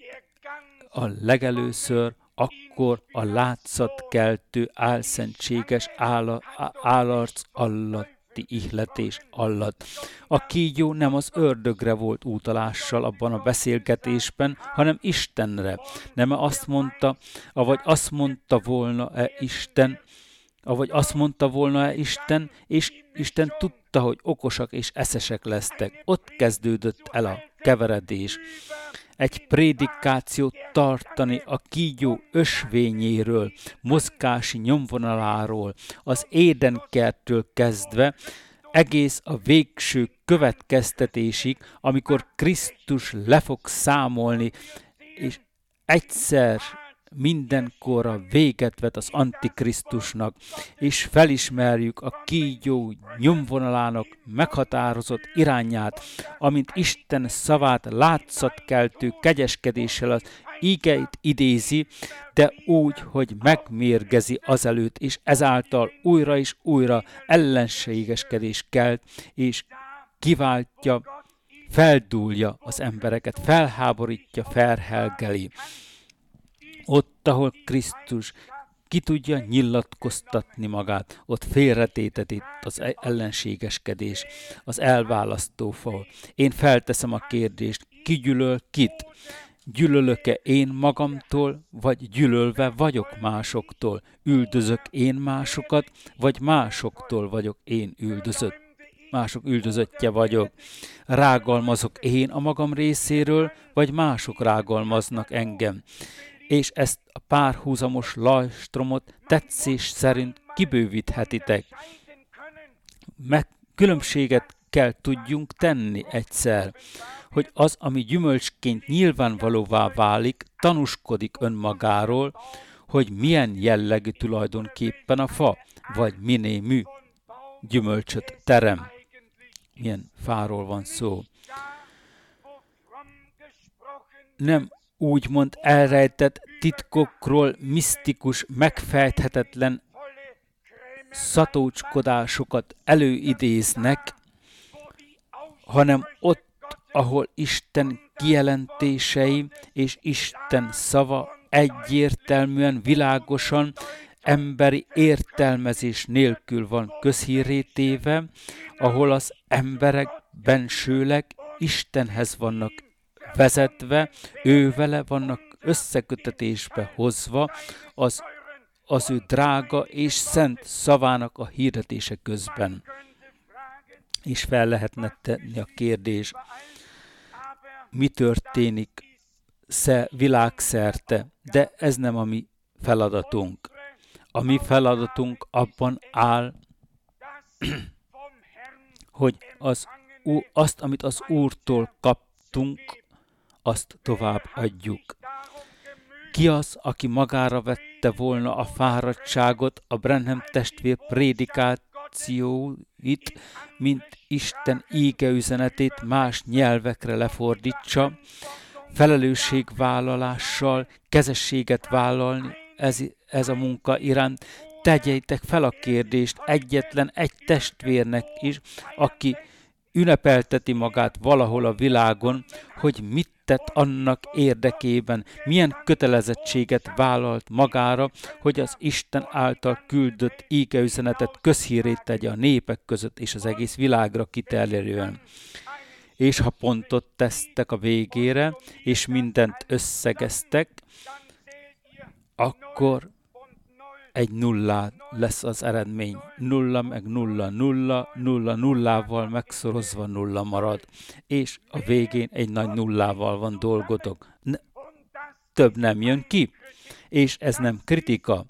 A legelőször akkor a látszatkeltő, álszentséges állarc alatt ihletés alatt. A kígyó nem az ördögre volt utalással abban a beszélgetésben, hanem Istenre. Nem azt mondta, avagy azt mondta volna-e Isten, avagy azt mondta volna-e Isten, és Isten tudta, hogy okosak és eszesek lesztek. Ott kezdődött el a keveredés. Egy prédikációt tartani a kígyó ösvényéről, mozgási nyomvonaláról, az Édenkerttől kezdve, egész a végső következtetésig, amikor Krisztus le fog számolni, és egyszer mindenkorra véget vet az Antikrisztusnak, és felismerjük a kígyó nyomvonalának meghatározott irányát, amint Isten szavát látszatkeltő kegyeskedéssel az ígeit idézi, de úgy, hogy megmérgezi azelőtt, és ezáltal újra és újra ellenségeskedés kelt, és kiváltja, feldúlja az embereket, felháborítja, felhelgeli. Ott, ahol Krisztus ki tudja nyilatkoztatni magát, ott félretéteti az ellenségeskedés, az elválasztó fal. Én felteszem a kérdést, ki gyűlöl kit? Gyűlölök-e én magamtól, vagy gyűlölve vagyok másoktól? Üldözök én másokat, vagy másoktól vagyok én üldözött? Mások üldözöttje vagyok. Rágalmazok én a magam részéről, vagy mások rágalmaznak engem? És ezt a párhuzamos lajstromot tetszés szerint kibővíthetitek. Meg különbséget kell tudjunk tenni egyszer, hogy az, ami gyümölcsként nyilvánvalóvá válik, tanúskodik önmagáról, hogy milyen jellegű tulajdonképpen a fa, vagy minémű gyümölcsöt terem. Milyen fáról van szó. Nem úgymond elrejtett titkokról misztikus, megfejthetetlen szatócskodásokat előidéznek, hanem ott, ahol Isten kijelentései és Isten szava egyértelműen, világosan, emberi értelmezés nélkül van közhírré téve, ahol az emberek bensőleg Istenhez vannak vezetve, ővele vannak összekötetésbe hozva az, az ő drága és szent szavának a hirdetése közben. És fel lehetne tenni a kérdés, mi történik világszerte, de ez nem a mi feladatunk. A mi feladatunk abban áll, hogy az, azt, amit az Úrtól kaptunk, azt tovább adjuk. Ki az, aki magára vette volna a fáradtságot, a Branham testvér prédikációit, mint Isten íge üzenetét más nyelvekre lefordítsa, felelősségvállalással, kezességet vállalni ez, ez a munka iránt. Tegyétek fel a kérdést egyetlen egy testvérnek is, aki ünnepelteti magát valahol a világon, hogy mit tett annak érdekében, milyen kötelezettséget vállalt magára, hogy az Isten által küldött ígeüzenetet közhírét tegye a népek között és az egész világra kiterjedően. És ha pontot tesztek a végére, és mindent összegeztek, akkor egy nullá lesz az eredmény. Nulla meg nulla, nulla, nulla nullával megszorozva nulla marad. És a végén egy nagy nullával van dolgotok. Ne, több nem jön ki. És ez nem kritika.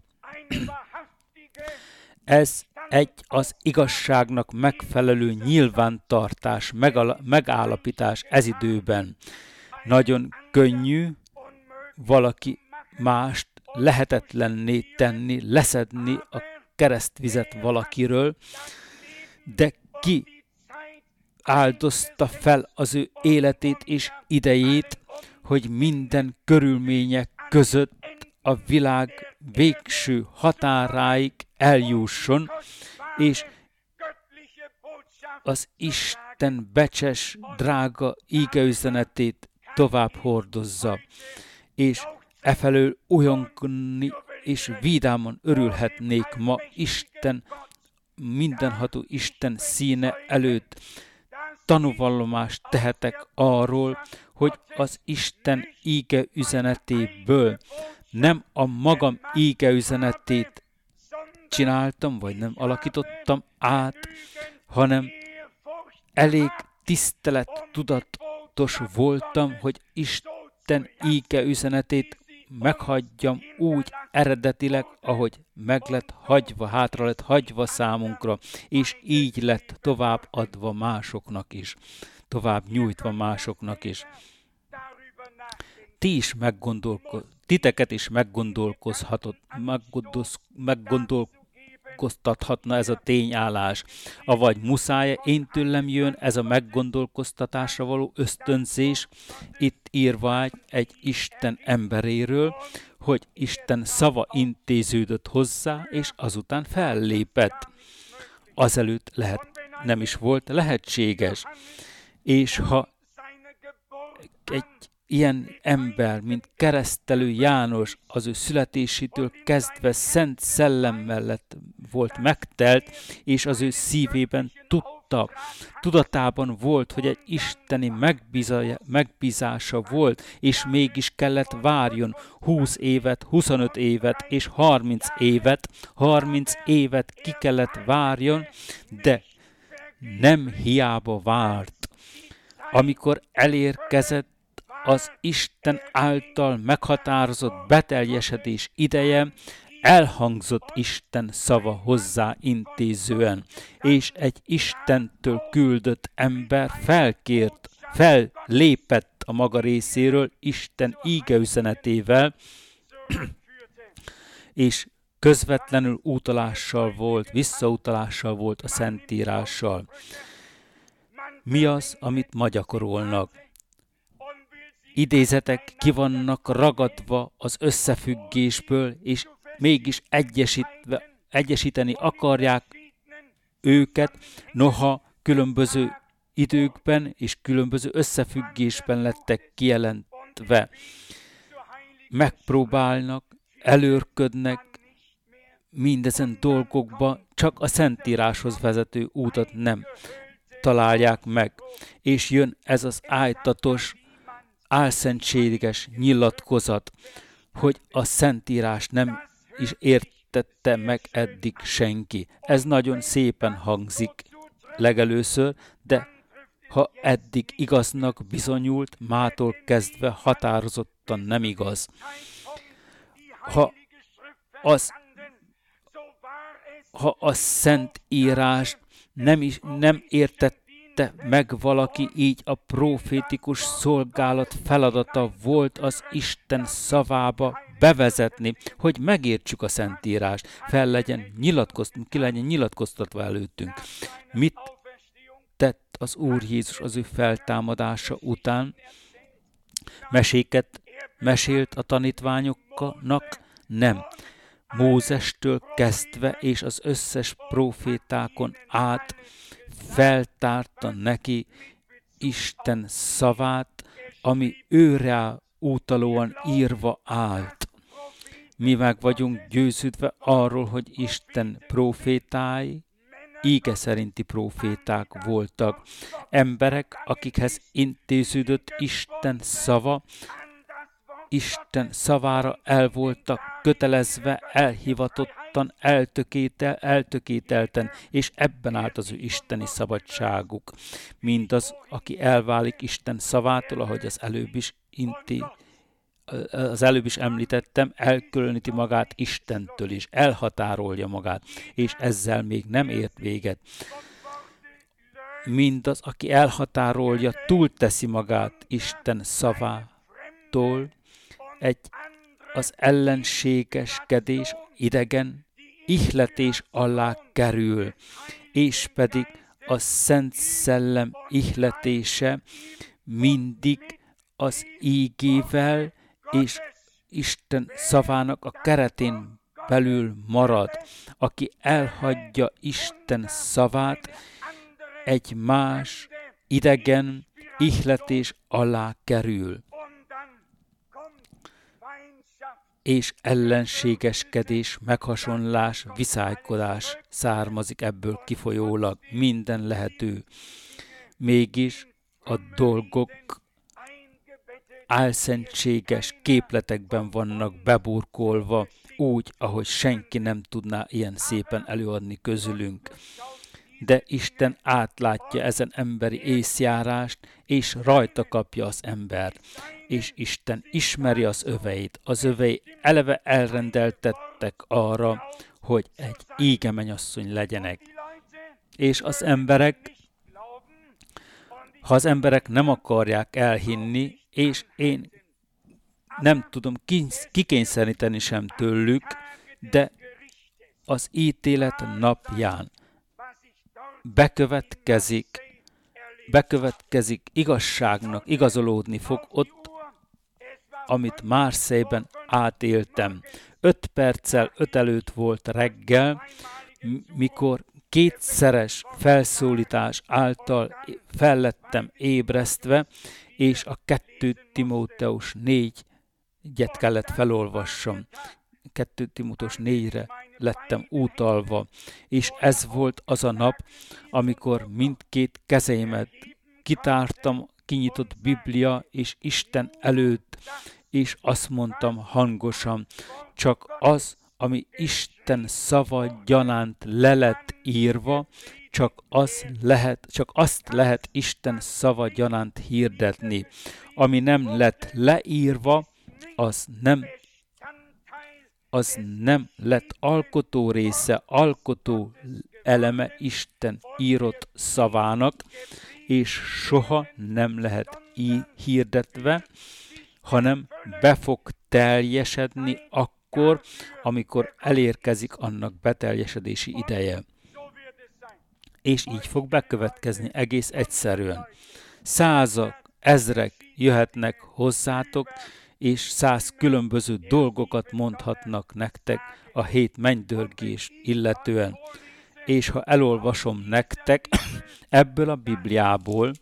Ez egy az igazságnak megfelelő nyilvántartás, megállapítás ez időben. Nagyon könnyű valaki mást lehetetlenné tenni, leszedni a keresztvizet valakiről, de ki áldozta fel az ő életét és idejét, hogy minden körülmények között a világ végső határáig eljusson, és az Isten becses, drága ígeüzenetét tovább hordozza, és efelől olyankonni és vidáman örülhetnék ma Isten, mindenható Isten színe előtt. Tanúvallomást tehetek arról, hogy az Isten íge üzenetéből nem a magam íge üzenetét csináltam, vagy nem alakítottam át, hanem elég tisztelettudatos voltam, hogy Isten íge üzenetét meghagyjam úgy eredetileg, ahogy meg lett hagyva, hátra lett hagyva számunkra, és így lett tovább adva másoknak is, tovább nyújtva másoknak is. Ti is meggondolko- titeket is meggondolkozhatott, meggondoz, meggondolkoztathatna ez a tényállás. Avagy muszáj én tőlem jön ez a meggondolkoztatásra való ösztönzés, itt írva egy Isten emberéről, hogy Isten szava intéződött hozzá, és azután fellépett. Azelőtt lehet, nem is volt lehetséges. És ha egy ilyen ember, mint Keresztelő János, az ő születésétől kezdve szent szellemmel lett, volt megtelt, és az ő szívében tudta, tudatában volt, hogy egy isteni megbízása volt, és mégis kellett várjon húsz évet, huszonöt évet és harminc évet, harminc évet ki kellett várjon, de nem hiába várt. Amikor elérkezett az Isten által meghatározott beteljesedés ideje, elhangzott Isten szava hozzá intézően, és egy Istentől küldött ember felkért, fellépett a maga részéről Isten ígeüzenetével, és közvetlenül utalással volt, visszautalással volt a Szentírással. Mi az, amit ma gyakorolnak? Idézetek ki vannak ragadva az összefüggésből, és mégis egyesítve, egyesíteni akarják őket, noha különböző időkben és különböző összefüggésben lettek kijelentve. Megpróbálnak, előrködnek mindezen dolgokba, csak a Szentíráshoz vezető útat nem találják meg. És jön ez az ájtatos, álszentséges nyilatkozat, hogy a Szentírás nem is értette meg eddig senki. Ez nagyon szépen hangzik legelőször, de ha eddig igaznak bizonyult, mától kezdve határozottan nem igaz. Ha az, ha a Szentírás nem, is, nem értett meg valaki, így a profétikus szolgálat feladata volt az Isten szavába bevezetni, hogy megértsük a Szentírást, fel legyen nyilatkoztatva, ki legyen nyilatkoztatva előttünk. Mit tett az Úr Jézus az ő feltámadása után? Meséket mesélt a tanítványoknak? Nem. Mózestől kezdve és az összes prófétákon át feltárta neki Isten szavát, ami őrá utalóan írva állt. Mi meg vagyunk győződve arról, hogy Isten prófétái, íge szerinti próféták voltak. Emberek, akikhez intéződött Isten szava, Isten szavára el voltak kötelezve, elhivatottan, eltökétel, eltökételten, és ebben állt az ő isteni szabadságuk. Mindaz, aki elválik Isten szavától, ahogy az előbb is inti, az előbb is említettem, elkülöníti magát Istentől is, elhatárolja magát, és ezzel még nem ért véget. Mindaz, aki elhatárolja, túlteszi magát Isten szavától, egy az ellenségeskedés, idegen, ihletés alá kerül, és pedig a Szent Szellem ihletése mindig az ígével és Isten szavának a keretén belül marad. Aki elhagyja Isten szavát, egy más idegen ihletés alá kerül, és ellenségeskedés, meghasonlás, viszálykodás származik ebből kifolyólag, minden lehető. Mégis a dolgok álszentséges képletekben vannak beburkolva, úgy, ahogy senki nem tudná ilyen szépen előadni közülünk. De Isten átlátja ezen emberi észjárást, és rajta kapja az embert. És Isten ismeri az öveit. Az övei eleve elrendeltettek arra, hogy egy íge mennyasszony legyenek. És az emberek, ha az emberek nem akarják elhinni, és én nem tudom kikényszeríteni sem tőlük, de az ítélet napján bekövetkezik, bekövetkezik igazságnak, igazolódni fog ott, amit Marseille-ben átéltem. Öt perccel öt előtt volt reggel, mikor kétszeres felszólítás által fellettem ébresztve, és a kettő Timóteus négyet kellett felolvassam. kettő Timóteus négyre lettem utalva, és ez volt az a nap, amikor mindkét kezeimet kitártam, kinyitott Biblia és Isten előtt, és azt mondtam hangosan, csak az, ami Isten szava gyanánt le lett írva, csak, az lehet, csak azt lehet Isten szava gyanánt hirdetni. Ami nem lett leírva, az nem, az nem lett alkotó része, alkotó eleme Isten írott szavának, és soha nem lehet így hirdetve, hanem be fog teljesedni akkor, amikor elérkezik annak beteljesedési ideje. És így fog bekövetkezni egész egyszerűen. Százak, ezrek jöhetnek hozzátok, és száz különböző dolgokat mondhatnak nektek a hét mennydörgést illetően. És ha elolvasom nektek ebből a Bibliából,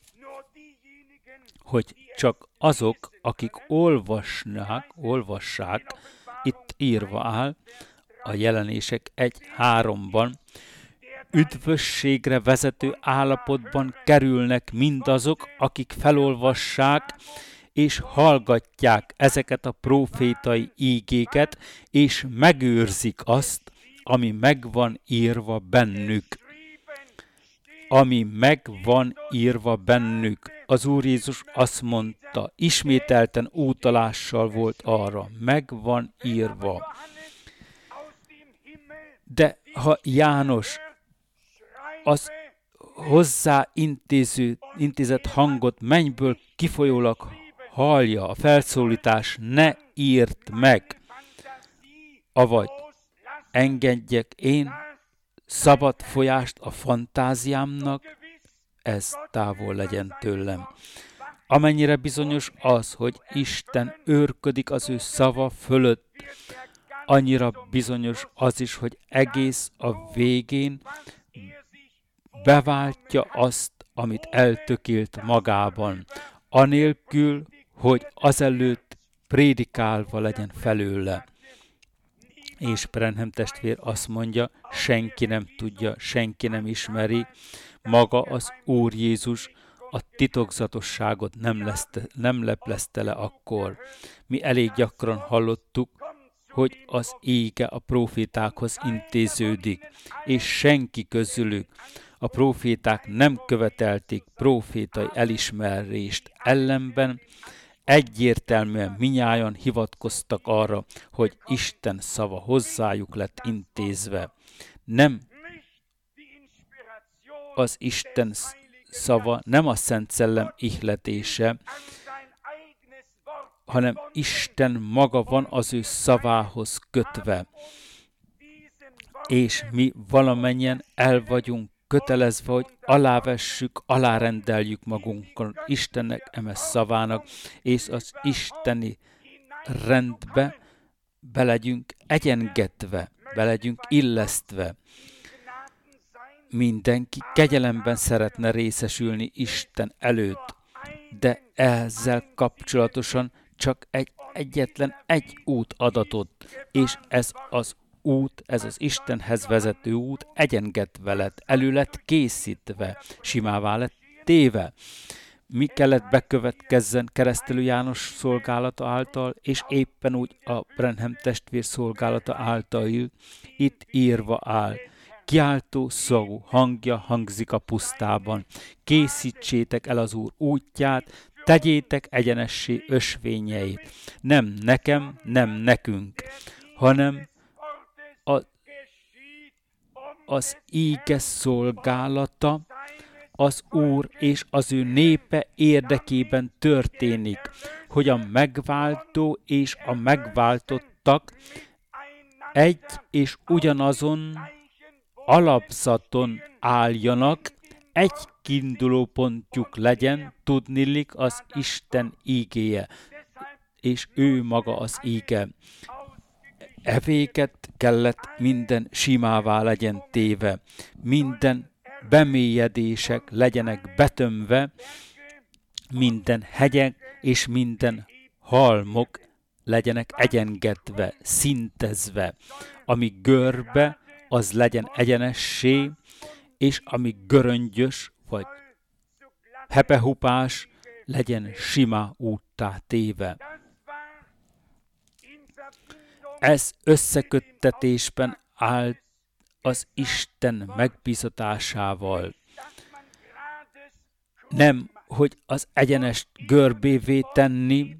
hogy csak azok, akik olvasnák, olvassák, itt írva áll, a Jelenések egy háromban, üdvösségre vezető állapotban kerülnek mindazok, akik felolvassák és hallgatják ezeket a prófétai ígéket, és megőrzik azt, ami meg van írva bennük. Ami meg van írva bennük. Az Úr Jézus azt mondta, ismételten útalással volt arra, meg van írva. De ha János az hozzá intéző, intézett hangot mennyből kifolyólag hallja, a felszólítás ne írt meg, avagy engedjek én szabad folyást a fantáziámnak, ez távol legyen tőlem. Amennyire bizonyos az, hogy Isten őrködik az ő szava fölött, annyira bizonyos az is, hogy egész a végén beváltja azt, amit eltökélt magában, anélkül, hogy azelőtt prédikálva legyen felőle. És Branham testvér azt mondja, senki nem tudja, senki nem ismeri, maga az Úr Jézus a titokzatosságot nem, leszte, nem leplezte le akkor. Mi elég gyakran hallottuk, hogy az ége a prófétákhoz intéződik, és senki közülük, a próféták nem követelték prófétai elismerést, ellenben egyértelműen minnyájan hivatkoztak arra, hogy Isten szava hozzájuk lett intézve. Nem az Isten szava, nem a Szent Szellem ihletése, hanem Isten maga van az ő szavához kötve. És mi valamennyien el vagyunk kötelezve, hogy alávessük, alárendeljük magunkon Istennek eme szavának, és az isteni rendbe belegyünk egyengetve, belegyünk illesztve. Mindenki kegyelemben szeretne részesülni Isten előtt, de ezzel kapcsolatosan csak egy egyetlen egy út adatott, és ez az út, ez az Istenhez vezető út egyengetve lett, elő lett készítve, simává lett téve. Mi kellett bekövetkezzen Keresztelő János szolgálata által, és éppen úgy a Branham testvér szolgálata által itt írva áll. Kiáltó szagú hangja hangzik a pusztában. Készítsétek el az Úr útját, tegyétek egyenessé ösvényeit. Nem nekem, nem nekünk, hanem a, az íge szolgálata az Úr és az ő népe érdekében történik, hogy a megváltó és a megváltottak egy és ugyanazon alapzaton álljanak, egy kiindulópontjuk legyen, tudniillik az Isten ígéje, és ő maga az íge. Evéket kellett minden simává legyen téve, minden bemélyedések legyenek betömve, minden hegyek és minden halmok legyenek egyengetve, szintezve, ami görbe, az legyen egyenessé, és ami göröngyös vagy hepehupás, legyen sima úttá téve. Ez összeköttetésben áll az Isten megbízatásával. Nem, hogy az egyenest görbévé tenni,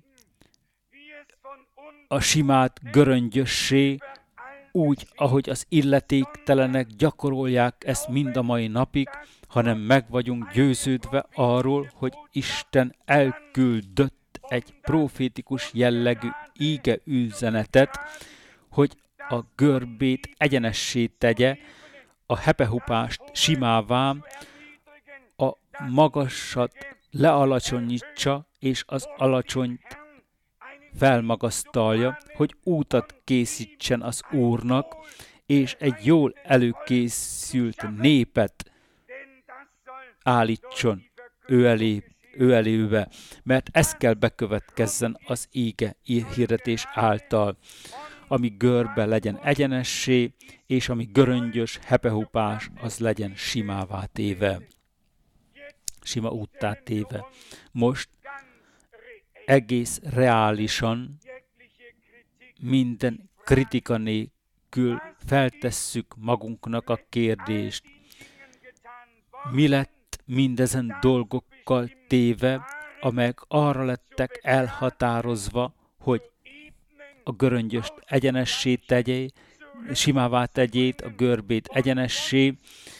a simát göröngyössé, úgy, ahogy az illetéktelenek gyakorolják ezt mind a mai napig, hanem meg vagyunk győződve arról, hogy Isten elküldött egy profétikus jellegű íge üzenetet, hogy a görbét egyenessé tegye, a hepehupást simává, a magasat lealacsonyítsa, és az alacsonyt felmagasztalja, hogy útat készítsen az Úrnak, és egy jól előkészült népet állítson ő elé, ő elébe, mert ez kell bekövetkezzen az íge hirdetés által, ami görbe legyen egyenessé, és ami göröngyös, hepehupás, az legyen simává téve, sima úttá téve. Most egész reálisan, minden kritika nélkül feltesszük magunknak a kérdést, mi lett mindezen dolgokkal téve, amelyek arra lettek elhatározva, hogy a göröngyöst egyenessé tegyé, simává tegyét, a görbét egyenessé,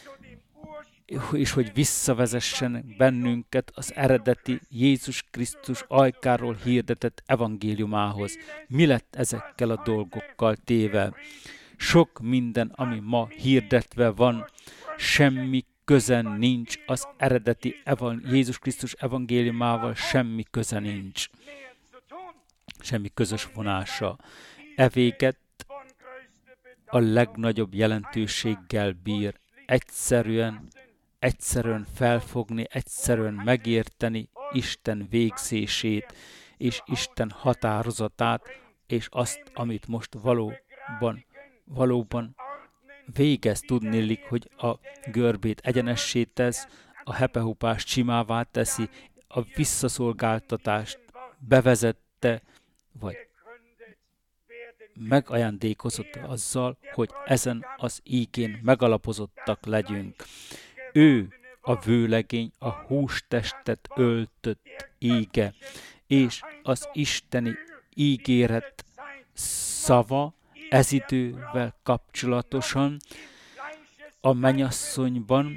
és hogy visszavezessen bennünket az eredeti Jézus Krisztus ajkáról hirdetett evangéliumához. Mi lett ezekkel a dolgokkal téve? Sok minden, ami ma hirdetve van, semmi köze nincs az eredeti evang- Jézus Krisztus evangéliumával, semmi köze nincs. Semmi közös vonása. E véget a legnagyobb jelentőséggel bír. Egyszerűen, egyszerűen felfogni, egyszerűen megérteni Isten végzését, és Isten határozatát, és azt, amit most valóban, valóban végez, tudniillik, hogy a görbét egyenessé tesz, a hepehupást simává teszi, a visszaszolgáltatást bevezette, vagy megajándékozott azzal, hogy ezen az ígén megalapozottak legyünk. Ő a vőlegény, a hústestet öltött íge, és az isteni ígéret szava ez idővel kapcsolatosan a mennyasszonyban,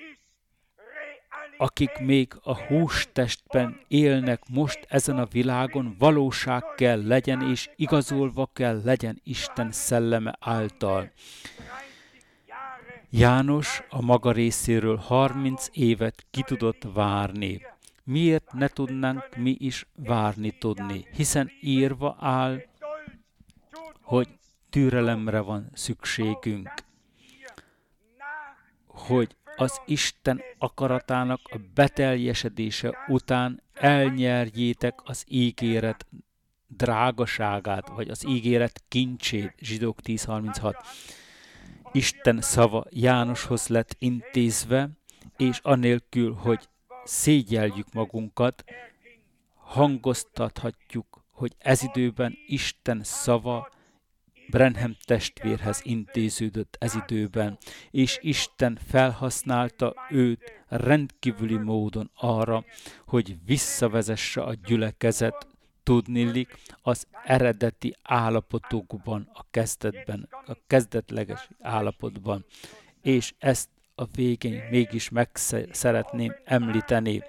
akik még a hústestben élnek most ezen a világon, valóság kell legyen, és igazolva kell legyen Isten szelleme által. János a maga részéről harminc évet ki tudott várni. Miért ne tudnánk mi is várni tudni? Hiszen írva áll, hogy türelemre van szükségünk, hogy az Isten akaratának a beteljesedése után elnyerjétek az ígéret drágaságát, vagy az ígéret kincsét, Zsidók tíz harminchat. Isten szava Jánoshoz lett intézve, és anélkül, hogy szégyeljük magunkat, hangoztathatjuk, hogy ez időben Isten szava Branham testvérhez intéződött ez időben, és Isten felhasználta őt rendkívüli módon arra, hogy visszavezesse a gyülekezet, tudniillik, az eredeti állapotokban, a kezdetben, a kezdetleges állapotban. És ezt a végén mégis meg szeretném említeni.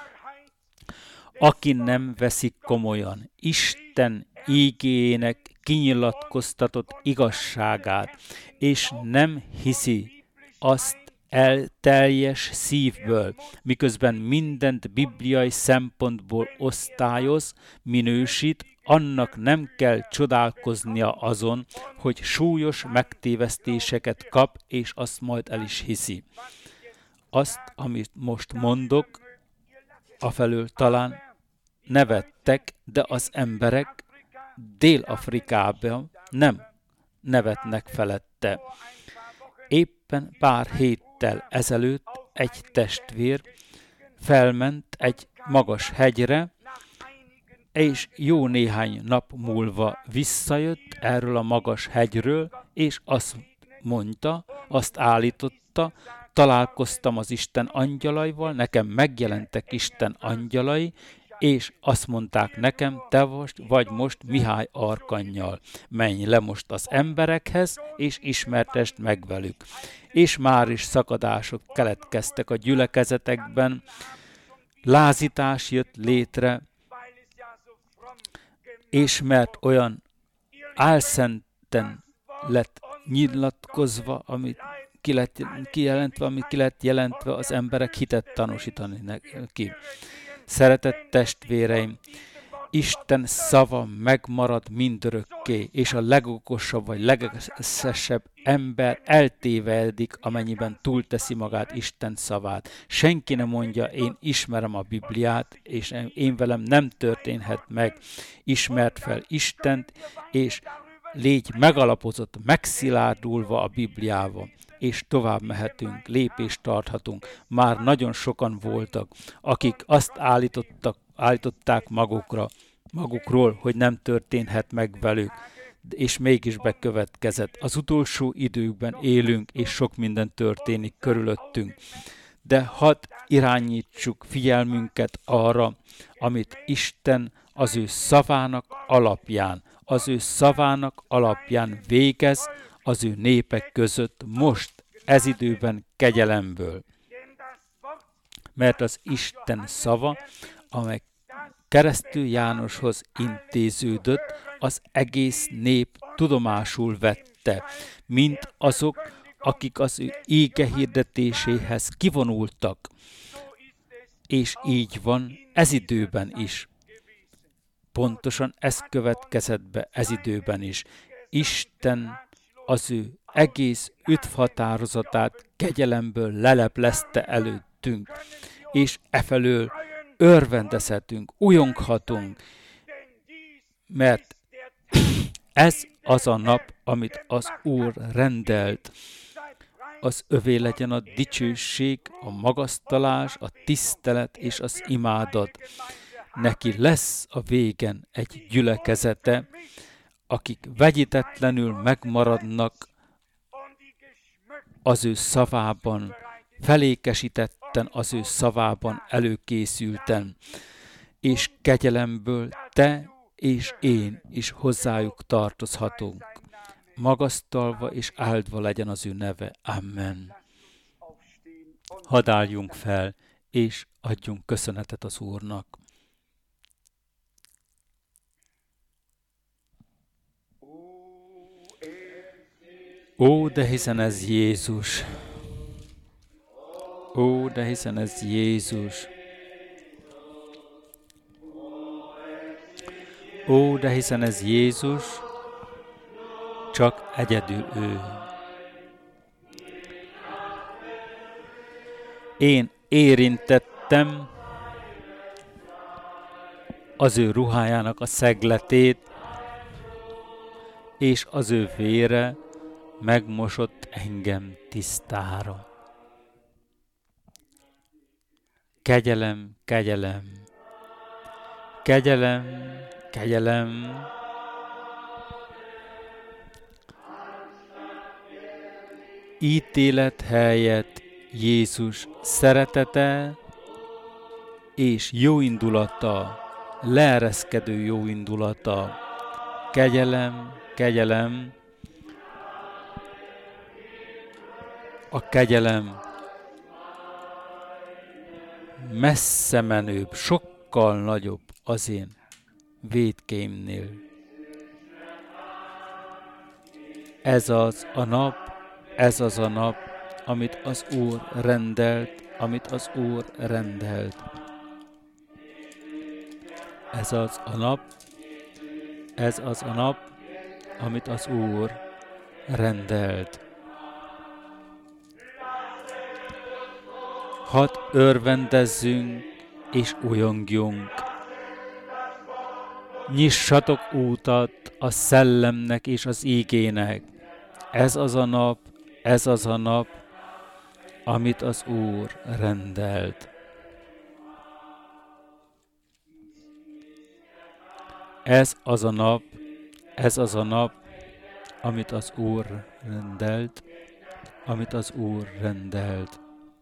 Aki nem veszik komolyan Isten ígéjének kinyilatkoztatott igazságát, és nem hiszi azt el teljes szívből, miközben mindent bibliai szempontból osztályoz, minősít, annak nem kell csodálkoznia azon, hogy súlyos megtévesztéseket kap, és azt majd el is hiszi. Azt, amit most mondok, afelől talán nevettek, de az emberek Dél-Afrikában nem nevetnek felette. Éppen pár héttel ezelőtt egy testvér felment egy magas hegyre, és jó néhány nap múlva visszajött erről a magas hegyről, és azt mondta, azt állította, találkoztam az Isten angyalaival, nekem megjelentek Isten angyalai, és azt mondták nekem, te most vagy most Mihály arkangyal, menj le most az emberekhez, és ismertesd meg velük. És már is szakadások keletkeztek a gyülekezetekben, lázítás jött létre, és mert olyan álszenten lett nyilatkozva, amit ki lett kijelentve, amit ki lett jelentve, az emberek hitet tanúsítani neki. Szeretett testvéreim, Isten szava megmarad mindörökké, és a legokosabb vagy legeszesebb ember eltévedik, amennyiben túlteszi magát Isten szavát. Senki nem mondja, én ismerem a Bibliát, és én velem nem történhet meg. Ismert fel Istent, és légy megalapozott, megszilárdulva a Bibliával, és tovább mehetünk, lépést tarthatunk. Már nagyon sokan voltak, akik azt állítottak, állították magukra, magukról, hogy nem történhet meg velük, és mégis bekövetkezett. Az utolsó időkben élünk, és sok minden történik körülöttünk. De hadd irányítsuk figyelmünket arra, amit Isten az ő szavának alapján, az ő szavának alapján végez az ő népek között most, ez időben kegyelemből. Mert az Isten szava, amely keresztül Jánoshoz intéződött, az egész nép tudomásul vette, mint azok, akik az ő íge hirdetéséhez kivonultak. És így van ez időben is. Pontosan ez következett be ez időben is. Isten az ő egész üdvhatározatát kegyelemből leleplezte előttünk, és efelől örvendezhetünk, ujjonghatunk, mert ez az a nap, amit az Úr rendelt. Az övé legyen a dicsőség, a magasztalás, a tisztelet és az imádat. Neki lesz a végen egy gyülekezete, akik vegyítetlenül megmaradnak az ő szavában, felékesítetten az ő szavában előkészülten, és kegyelemből te és én is hozzájuk tartozhatunk. Magasztalva és áldva legyen az ő neve. Amen. Hadd álljunk fel, és adjunk köszönetet az Úrnak. Ó, de hiszen ez Jézus. Ó, de hiszen ez Jézus. Ó, de hiszen ez Jézus, csak egyedül ő. Én érintettem az ő ruhájának a szegletét, és az ő vére megmosott engem tisztára. Kegyelem, kegyelem, kegyelem, kegyelem. Ítélet helyett Jézus szeretete és jóindulata, leereszkedő jóindulata. Kegyelem, kegyelem. A kegyelem messze menőbb, sokkal nagyobb az én vétkeimnél. Ez az a nap, ez az a nap, amit az Úr rendelt, amit az Úr rendelt. Ez az a nap, ez az a nap, amit az Úr rendelt. Hadd örvendezzünk és ujjongjunk. Nyissatok útat a szellemnek és az ígének. Ez az a nap, ez az a nap, amit az Úr rendelt. Ez az a nap, ez az a nap, amit az Úr rendelt, amit az Úr rendelt.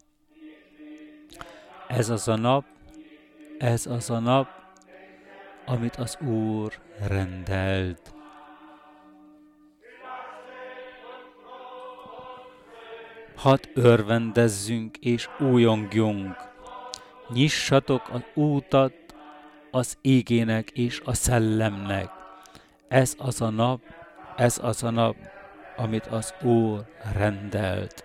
Ez az a nap, ez az a nap, amit az Úr rendelt. Hadd örvendezzünk és újongjunk. Nyissatok az útat az ígének és a szellemnek. Ez az a nap, ez az a nap, amit az Úr rendelt.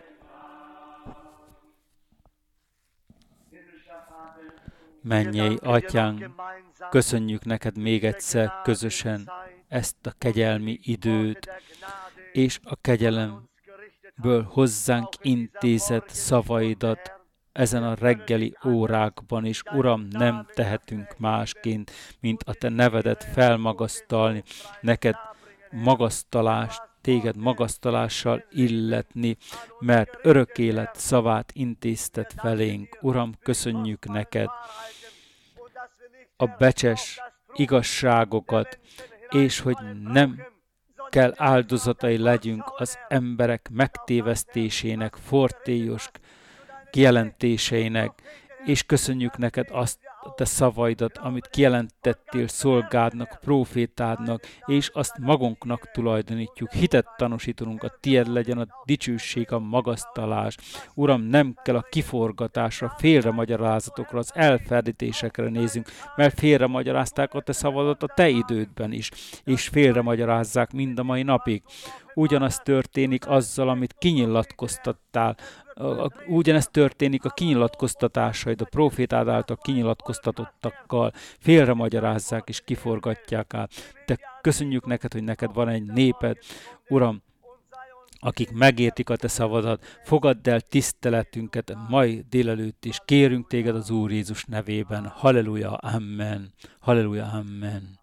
Mennyei Atyánk, köszönjük neked még egyszer közösen ezt a kegyelmi időt, és a kegyelemből hozzánk intézett szavaidat ezen a reggeli órákban is. Uram, nem tehetünk másként, mint a te nevedet felmagasztalni, neked magasztalást, téged magasztalással illetni, mert örök élet szavát intézted felénk. Uram, köszönjük neked a becses igazságokat, és hogy nem kell áldozatai legyünk az emberek megtévesztésének, fortélyos kijelentéseinek, és köszönjük neked azt a te szavaidat, amit kijelentettél szolgádnak, prófétádnak, és azt magunknak tulajdonítjuk. Hitet tanúsítunk, a tied legyen a dicsőség, a magasztalás. Uram, nem kell a kiforgatásra, félremagyarázatokra, az elferdítésekre nézünk, mert félremagyarázták a te szavadat a te idődben is, és félremagyarázzák mind a mai napig. ugyanaz történik azzal, amit kinyilatkoztattál. Ugyanezt történik a kinyilatkoztatásaid, a profétád által kinyilatkoztatottakkal, félre magyarázzák és kiforgatják át. De köszönjük neked, hogy neked van egy néped, Uram, akik megértik a te szavadat, fogadd el tiszteletünket mai délelőtt is. Kérünk téged az Úr Jézus nevében. Halleluja, amen. Halleluja, amen.